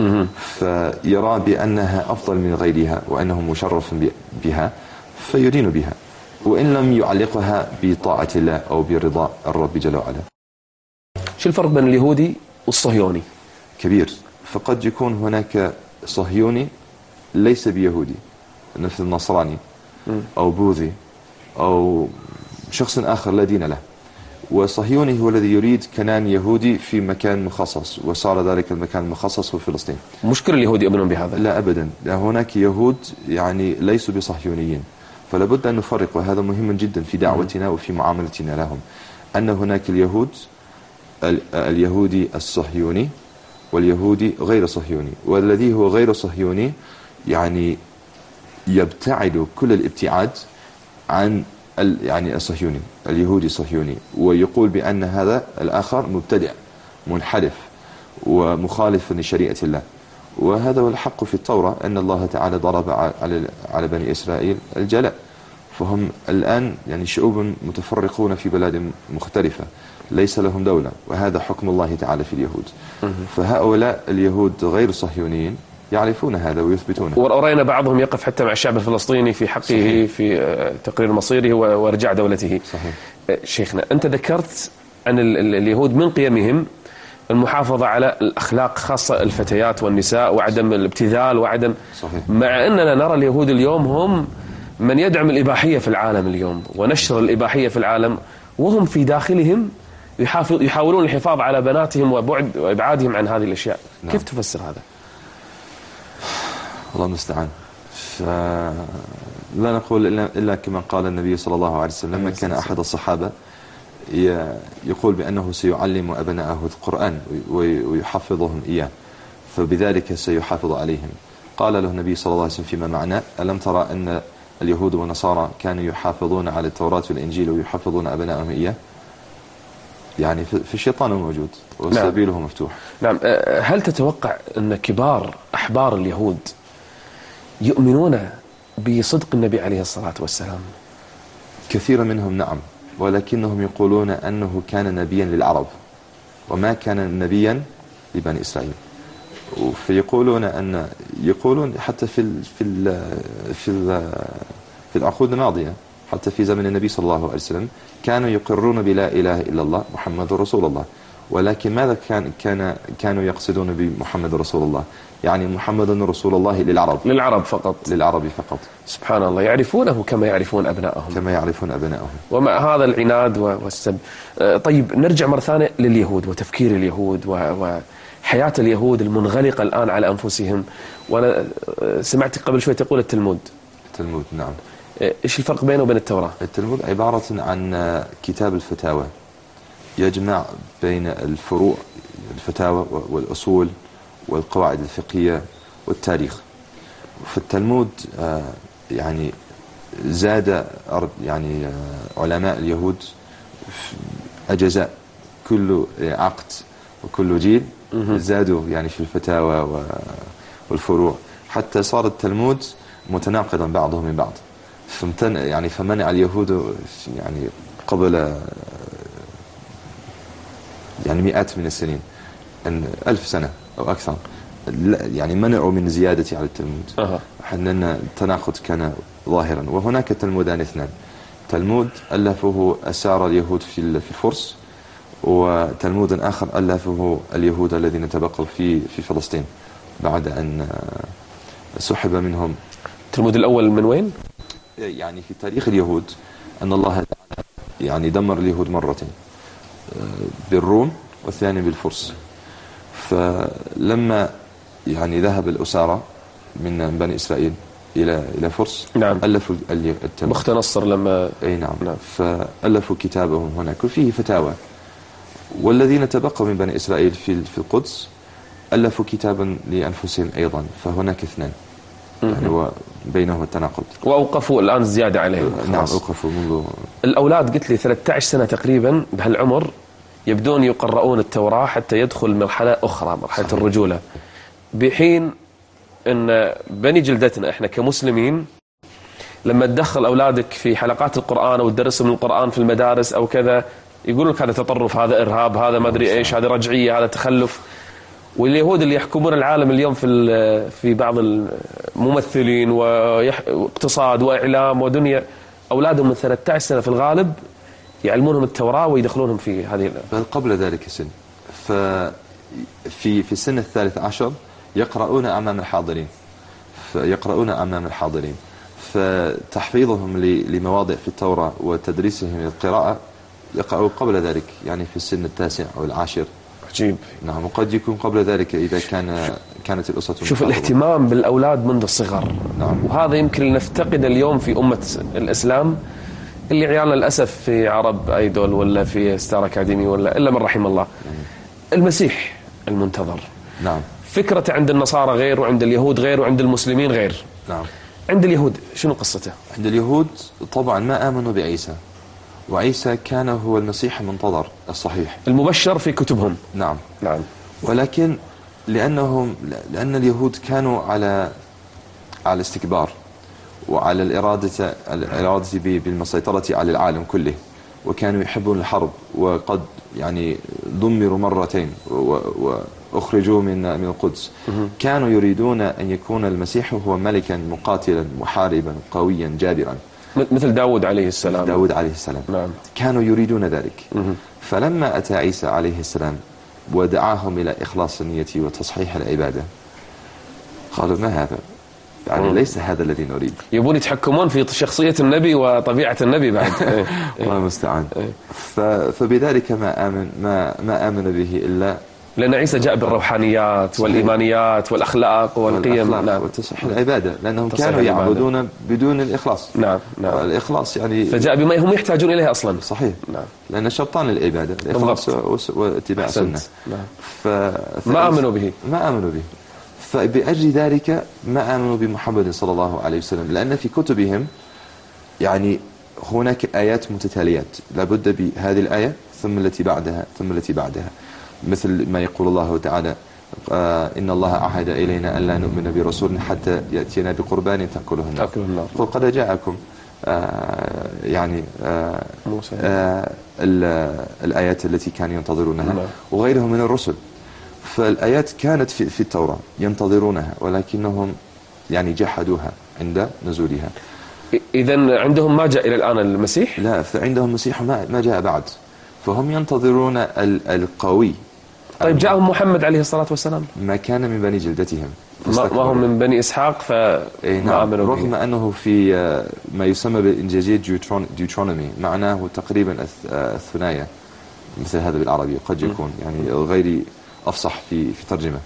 S2: فيرى بأنها أفضل من غيرها وأنه مشرف بها فيدين بها، وإن لم يعلقها بطاعة الله أو برضا الرب جل وعلا.
S1: شو الفرق بين اليهودي والصهيوني؟
S2: كبير. فقد يكون هناك صهيوني ليس بيهودي مثل نصراني أو بوذي أو شخص آخر لا دين له، وصهيوني هو الذي يريد كنان يهودي في مكان مخصص، وصار ذلك المكان المخصص هو فلسطين.
S1: مشكلة اليهود يؤمنون بهذا؟
S2: لا أبدا، هناك يهود يعني ليسوا بصهيونيين، فلا بد أن نفرق، وهذا مهم جدا في دعوتنا وفي معاملتنا لهم، أن هناك اليهود اليهودي الصهيوني واليهودي غير صهيوني، والذي هو غير صهيوني يعني يبتعد كل الابتعاد عن يعني الصهيوني، اليهودي الصهيوني، ويقول بأن هذا الآخر مبتدع منحرف ومخالف لشريعة الله. وهذا هو الحق في التوراة، أن الله تعالى ضرب على على بني إسرائيل الجلاء، فهم الآن يعني شعوب متفرقون في بلاد مختلفة ليس لهم دولة، وهذا حكم الله تعالى في اليهود. فهؤلاء اليهود غير الصهيونيين يعرفون هذا ويثبتونه.
S1: ورأينا بعضهم يقف حتى مع الشعب الفلسطيني في حقه. صحيح. في تقرير مصيره وارجاع دولته.
S2: صحيح.
S1: شيخنا، أنت ذكرت أن اليهود من قيمهم المحافظة على الأخلاق، خاصة الفتيات والنساء، وعدم الابتذال وعدم.
S2: صحيح.
S1: مع أننا نرى اليهود اليوم هم من يدعم الإباحية في العالم اليوم ونشر الإباحية في العالم، وهم في داخلهم يحافظ يحاولون الحفاظ على بناتهم وبعد وإبعادهم عن هذه الأشياء. نعم. كيف تفسر هذا؟
S2: الله المستعان. فلا نقول إلا, إلا كما قال النبي صلى الله عليه وسلم، لما كان أحد الصحابة يقول بأنه سيعلم أبنائه القرآن ويحفظهم إياه، فبذلك سيحافظ عليهم. قال له النبي صلى الله عليه وسلم فيما معناه: ألم ترى أن اليهود والنصارى كانوا يحافظون على التوراة والإنجيل ويحفظون أبنائهم إياه؟ يعني في الشيطان موجود وسبيله. نعم. مفتوح.
S1: نعم. هل تتوقع أن كبار أحبار اليهود يؤمنون بصدق النبي عليه الصلاة والسلام؟
S2: كثير منهم نعم، ولكنهم يقولون أنه كان نبيا للعرب وما كان نبيا لبني إسرائيل. فيقولون أن يقولون حتى في ال في ال في ال في العقود الماضية، حتى في زمن النبي صلى الله عليه وسلم، كانوا يقرون بلا إله إلا الله محمد رسول الله. ولكن ماذا كان كان كانوا يقصدون بمحمد رسول الله؟ يعني محمد رسول الله للعرب،
S1: للعرب فقط،
S2: للعرب فقط.
S1: سبحان الله، يعرفونه كما يعرفون أبنائهم،
S2: كما يعرفون أبنائهم.
S1: ومع هذا العناد والسب. طيب نرجع مرة ثانية لليهود وتفكير اليهود وحياة اليهود المنغلقة الآن على أنفسهم. وأنا سمعت قبل شوي تقول التلمود.
S2: التلمود نعم.
S1: إيش الفرق بينه وبين التوراة؟
S2: التلمود عبارة عن كتاب الفتاوى، يجمع بين الفروع الفتاوى والأصول والقواعد الفقهية والتاريخ. في التلمود يعني زاد يعني علماء اليهود أجزاء كل عقد وكل جيل زادوا يعني في الفتاوى والفروع، حتى صار التلمود متناقضا بعضه من بعض. فمتن يعني فمنع اليهود يعني قبل يعني مئات من السنين، أن ألف سنة أو أكثر، يعني منعوا من زيادة على التلمود.
S1: أه.
S2: لأن التناقض كان ظاهرا. وهناك تلمودان اثنان، تلمود ألفه أسار اليهود في الفرس، وتلمود آخر ألفه اليهود الذين تبقوا في في فلسطين بعد أن سحب منهم.
S1: التلمود الأول من وين؟
S2: يعني في تاريخ اليهود أن الله تعالى يعني دمر اليهود مرتين، بالروم والثاني بالفرس. فلما يعني ذهب الأسارة من بني إسرائيل إلى إلى فرس،
S1: نعم.
S2: ألفوا التلمود.
S1: بخت نصر لما
S2: أي نعم. نعم. فألفوا كتابهم هناك وفيه فتاوى. والذين تبقوا من بني إسرائيل في في القدس ألفوا كتابا لأنفسهم أيضا، فهناك اثنان يعني هو بينهما التناقض.
S1: وأوقفوا الآن الزيادة عليهم.
S2: نعم أوقفوا منذ.
S1: الأولاد قلت لي ثلاثة عشر سنة تقريبا بهالعمر يبدون يقرؤون التوراة حتى يدخل مرحلة أخرى، مرحلة صحيح. الرجولة، بحين أن بني جلدتنا إحنا كمسلمين لما تدخل أولادك في حلقات القرآن أو تدرسهم القرآن في المدارس أو كذا، يقول لك هذا تطرف، هذا إرهاب، هذا ما أدري إيش، هذا رجعية، هذا تخلف. واليهود اللي يحكمون العالم اليوم في في بعض الممثلين واقتصاد وإعلام ودنيا، أولادهم من ثلاثة عشر سنة في الغالب يعلمونهم التوراة ويدخلونهم في هذه.
S2: بل قبل ذلك السن، ففي في السن الثالث عشر يقرؤون أمام الحاضرين، فيقرؤون أمام الحاضرين فتحفيظهم لمواضع في التوراة وتدريسهم القراءة يقرؤوا قبل ذلك، يعني في السن التاسع أو العاشر.
S1: عجيب.
S2: نعم. وقد يكون قبل ذلك إذا كان كانت الأسرة.
S1: شوف الاهتمام بالأولاد منذ الصغر.
S2: نعم.
S1: وهذا يمكن نفتقد اليوم في أمة الإسلام، اللي عيالنا للأسف في عرب أيدول ولا في ستار أكاديمي ولا إلا من رحم الله. نعم. المسيح المنتظر.
S2: نعم.
S1: فكرة عند النصارى غير، وعند اليهود غير، وعند المسلمين غير.
S2: نعم.
S1: عند اليهود شنو قصته؟
S2: عند اليهود طبعا ما آمنوا بعيسى، وعيسى كان هو المسيح المنتظر الصحيح
S1: المبشر في كتبهم.
S2: نعم.
S1: نعم.
S2: ولكن لأنهم لأن اليهود كانوا على على استكبار وعلى الإرادة الإرادة بالمسيطرة على العالم كله، وكانوا يحبون الحرب، وقد يعني دمروا مرتين وأخرجوا من من القدس. كانوا يريدون أن يكون المسيح هو ملكا مقاتلا محاربا قويا جابرا،
S1: مثل داود عليه السلام.
S2: داود عليه السلام.
S1: نعم.
S2: كانوا يريدون ذلك. فلما أتى عيسى عليه السلام ودعاهم إلى إخلاص النية وتصحيح العبادة، قالوا ما هذا؟ يعني ليس هذا الذي نريد.
S1: يبون يتحكمون في شخصية النبي وطبيعة النبي بعد.
S2: الله المستعان. فبذلك ما آمن ما ما آمن به إلا
S1: لأن عيسى جاء بالروحانيات والإيمانيات والأخلاق والقيم.
S2: نعم. وتصحيح العبادة، لأنهم كانوا يعبدون بدون الإخلاص.
S1: نعم. نعم.
S2: الإخلاص يعني
S1: فجاء بما هم يحتاجون إليه أصلا.
S2: صحيح.
S1: نعم.
S2: لأن شرطان العبادة الإخلاص واتباع السنة.
S1: نعم.
S2: ف...
S1: ما آمنوا به.
S2: ما آمنوا به. فبأجل ذلك ما آمنوا بمحمد صلى الله عليه وسلم، لأن في كتبهم يعني هناك آيات متتاليات، لابد بهذه الآية ثم التي بعدها ثم التي بعدها، مثل ما يقول الله تعالى إن الله عهد إلينا ألا نؤمن برسول حتى يأتينا بقربان تأكله النار. قل قد جاءكم يعني الآيات التي كانوا ينتظرونها وغيرهم من الرسل. فالآيات كانت في, في التوراة ينتظرونها ولكنهم يعني جحدوها عند نزولها.
S1: إذن عندهم ما جاء إلى الآن المسيح؟
S2: لا، فعندهم مسيح ما جاء بعد، فهم ينتظرون القوي.
S1: طيب جاءهم محمد عليه الصلاة والسلام؟
S2: ما كان من بني جلدتهم،
S1: ما هم من بني إسحاق فما آمنوا به،
S2: رغم أنه في ما يسمى بالإنجازية ديوترونومي، معناه تقريبا الثنايا، مثل هذا بالعربية قد يكون يعني غير أفصح في في ترجمة.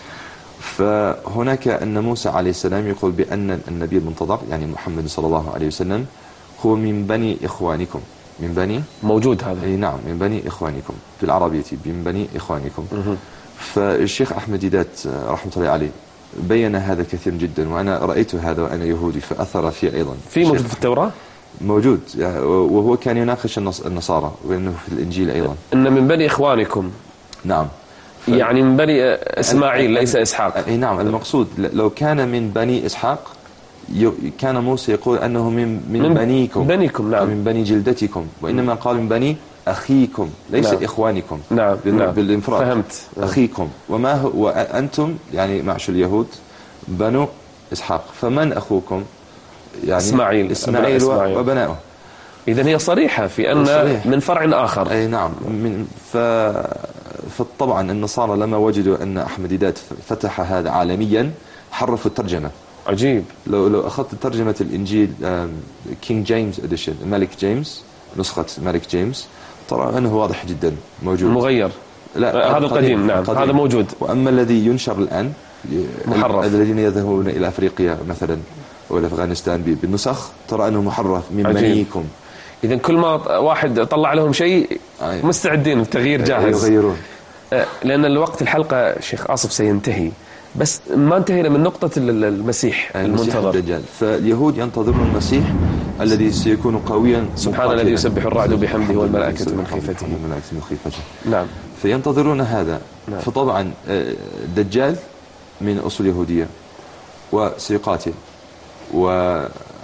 S2: فهناك أن موسى عليه السلام يقول بأن النبي المنتظر يعني محمد صلى الله عليه وسلم هو من بني إخوانكم، من بني
S1: موجود هذا.
S2: أي نعم، من بني إخوانكم في العربية، من بني إخوانكم. فالشيخ أحمد ديدات رحمة الله عليه بين هذا كثير جدا، وأنا رأيت هذا وأنا يهودي فأثر فيه أيضا.
S1: في موجود في التوراة؟
S2: موجود، وهو كان يناقش النصارى وأنه في الإنجيل أيضا
S1: إن من بني إخوانكم.
S2: نعم،
S1: ف... يعني من بني إسماعيل ليس إسحاق.
S2: أي نعم، المقصود لو كان من بني إسحاق كان موسى يقول أنه من من, من بنيكم
S1: بنيكم نعم،
S2: من بني جلدتكم، وإنما قال من بني أخيكم ليس
S1: نعم.
S2: إخوانكم
S1: نعم. نعم.
S2: بالانفراد.
S1: فهمت.
S2: أخيكم، وما هو وأنتم يعني معشر اليهود بنو إسحاق، فمن أخوكم؟ يعني
S1: إسماعيل
S2: إسماعيل وبناؤه.
S1: إذن هي صريحة في أن صريح. من فرع آخر.
S2: أي نعم. من ف... فطبعا النصارى لما وجدوا أن أحمد ديدات فتح هذا عالميا حرفوا الترجمة.
S1: عجيب.
S2: لو لو أخذت ترجمة الإنجيل كينج جيمس إديشن، الملك جيمس، نسخة الملك جيمس، ترى أنه واضح جدا موجود.
S1: مغير.
S2: لا،
S1: هذا القديم. نعم قديم. هذا موجود.
S2: وأما الذي ينشر الآن
S1: محرف،
S2: الذين يذهبون إلى أفريقيا مثلا ولا أفغانستان بالنسخ، ترى أنه محرف من بنيكم.
S1: إذن كل ما واحد طلع لهم شيء مستعدين التغيير جاهز
S2: يغيرون.
S1: لأن الوقت الحلقة شيخ آصف سينتهي، بس ما انتهينا من نقطة المسيح المنتظر.
S2: الدجال. فاليهود ينتظرون المسيح الذي سيكون قويا.
S1: سبحان الذي يسبح الرعد بحمده والملائكة من خيفته.
S2: الملائكة من خيفته.
S1: نعم.
S2: فينتظرون هذا. نعم. فطبعا الدجال من أصول يهودية وسيقاتل، و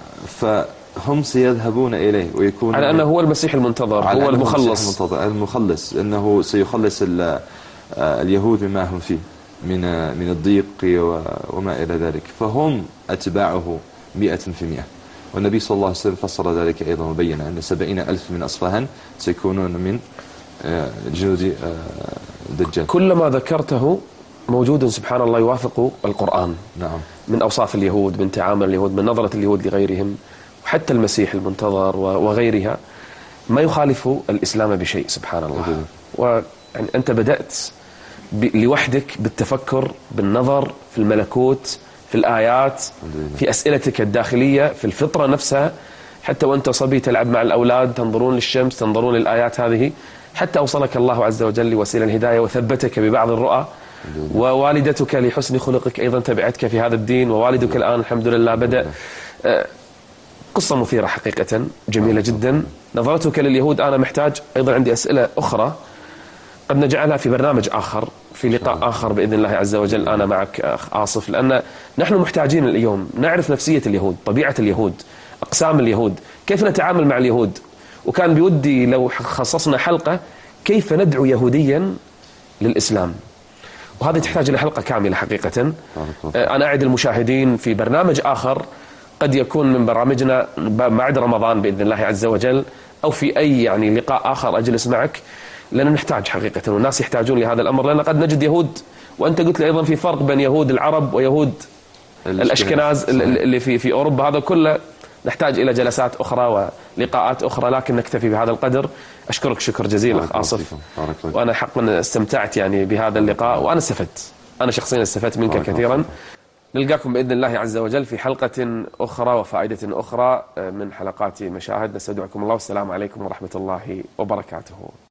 S2: فهم سيذهبون إليه ويكون
S1: على أنه هو المسيح المنتظر، هو المخلص.
S2: المنتظر المخلص، أنه سيخلص اليهود مما هم فيه من من الضيق وما إلى ذلك. فهم أتباعه مئة في مئة، والنبي صلى الله عليه وسلم فسر ذلك أيضا وبين أن سبعين ألف من أصفهان سيكونون من جنود الدجال.
S1: كل ما ذكرته موجود سبحان الله يوافق القرآن.
S2: نعم. من
S1: أوصاف اليهود، من تعامل اليهود، من نظرة اليهود لغيرهم، وحتى المسيح المنتظر وغيرها ما يخالف الإسلام بشيء سبحان الله. ويعني أنت بدأت لوحدك بالتفكر، بالنظر في الملكوت، في الآيات، في أسئلتك الداخلية، في الفطرة نفسها، حتى وأنت صبي تلعب مع الأولاد تنظرون للشمس، تنظرون للآيات هذه، حتى أوصلك الله عز وجل لوسيلة الهداية وثبتك ببعض الرؤى. ووالدتك لحسن خلقك أيضا تبعتك في هذا الدين، ووالدك الآن الحمد لله بدأ. قصة مثيرة حقيقة، جميلة جدا. نظرتك لليهود، أنا محتاج أيضا عندي أسئلة أخرى قد نجعلها في برنامج آخر، في لقاء آخر بإذن الله عز وجل أنا معك أخ آصف، لأن نحن محتاجين اليوم نعرف نفسية اليهود، طبيعة اليهود، أقسام اليهود، كيف نتعامل مع اليهود. وكان بودي لو خصصنا حلقة كيف ندعو يهوديا للإسلام، وهذه تحتاج إلى حلقة كاملة حقيقة. أنا أعد المشاهدين في برنامج آخر قد يكون من برامجنا بعد رمضان بإذن الله عز وجل، أو في أي يعني لقاء آخر أجلس معك، لأن نحتاج حقيقة والناس يحتاجون لهذا الأمر. لأن قد نجد يهود، وأنت قلت لي أيضا في فرق بين يهود العرب ويهود الأشكناز اللي في في أوروبا، هذا كله نحتاج إلى جلسات أخرى ولقاءات أخرى، لكن نكتفي بهذا القدر. أشكرك شكر جزيل أخ آصف، وأنا حقا استمتعت يعني بهذا اللقاء، وأنا استفدت، أنا شخصيا استفدت منك كثيرا. نلقاكم بإذن الله عز وجل في حلقة أخرى وفائدة أخرى من حلقات مشاهد. نستودعكم الله، والسلام عليكم ورحمة الله وبركاته.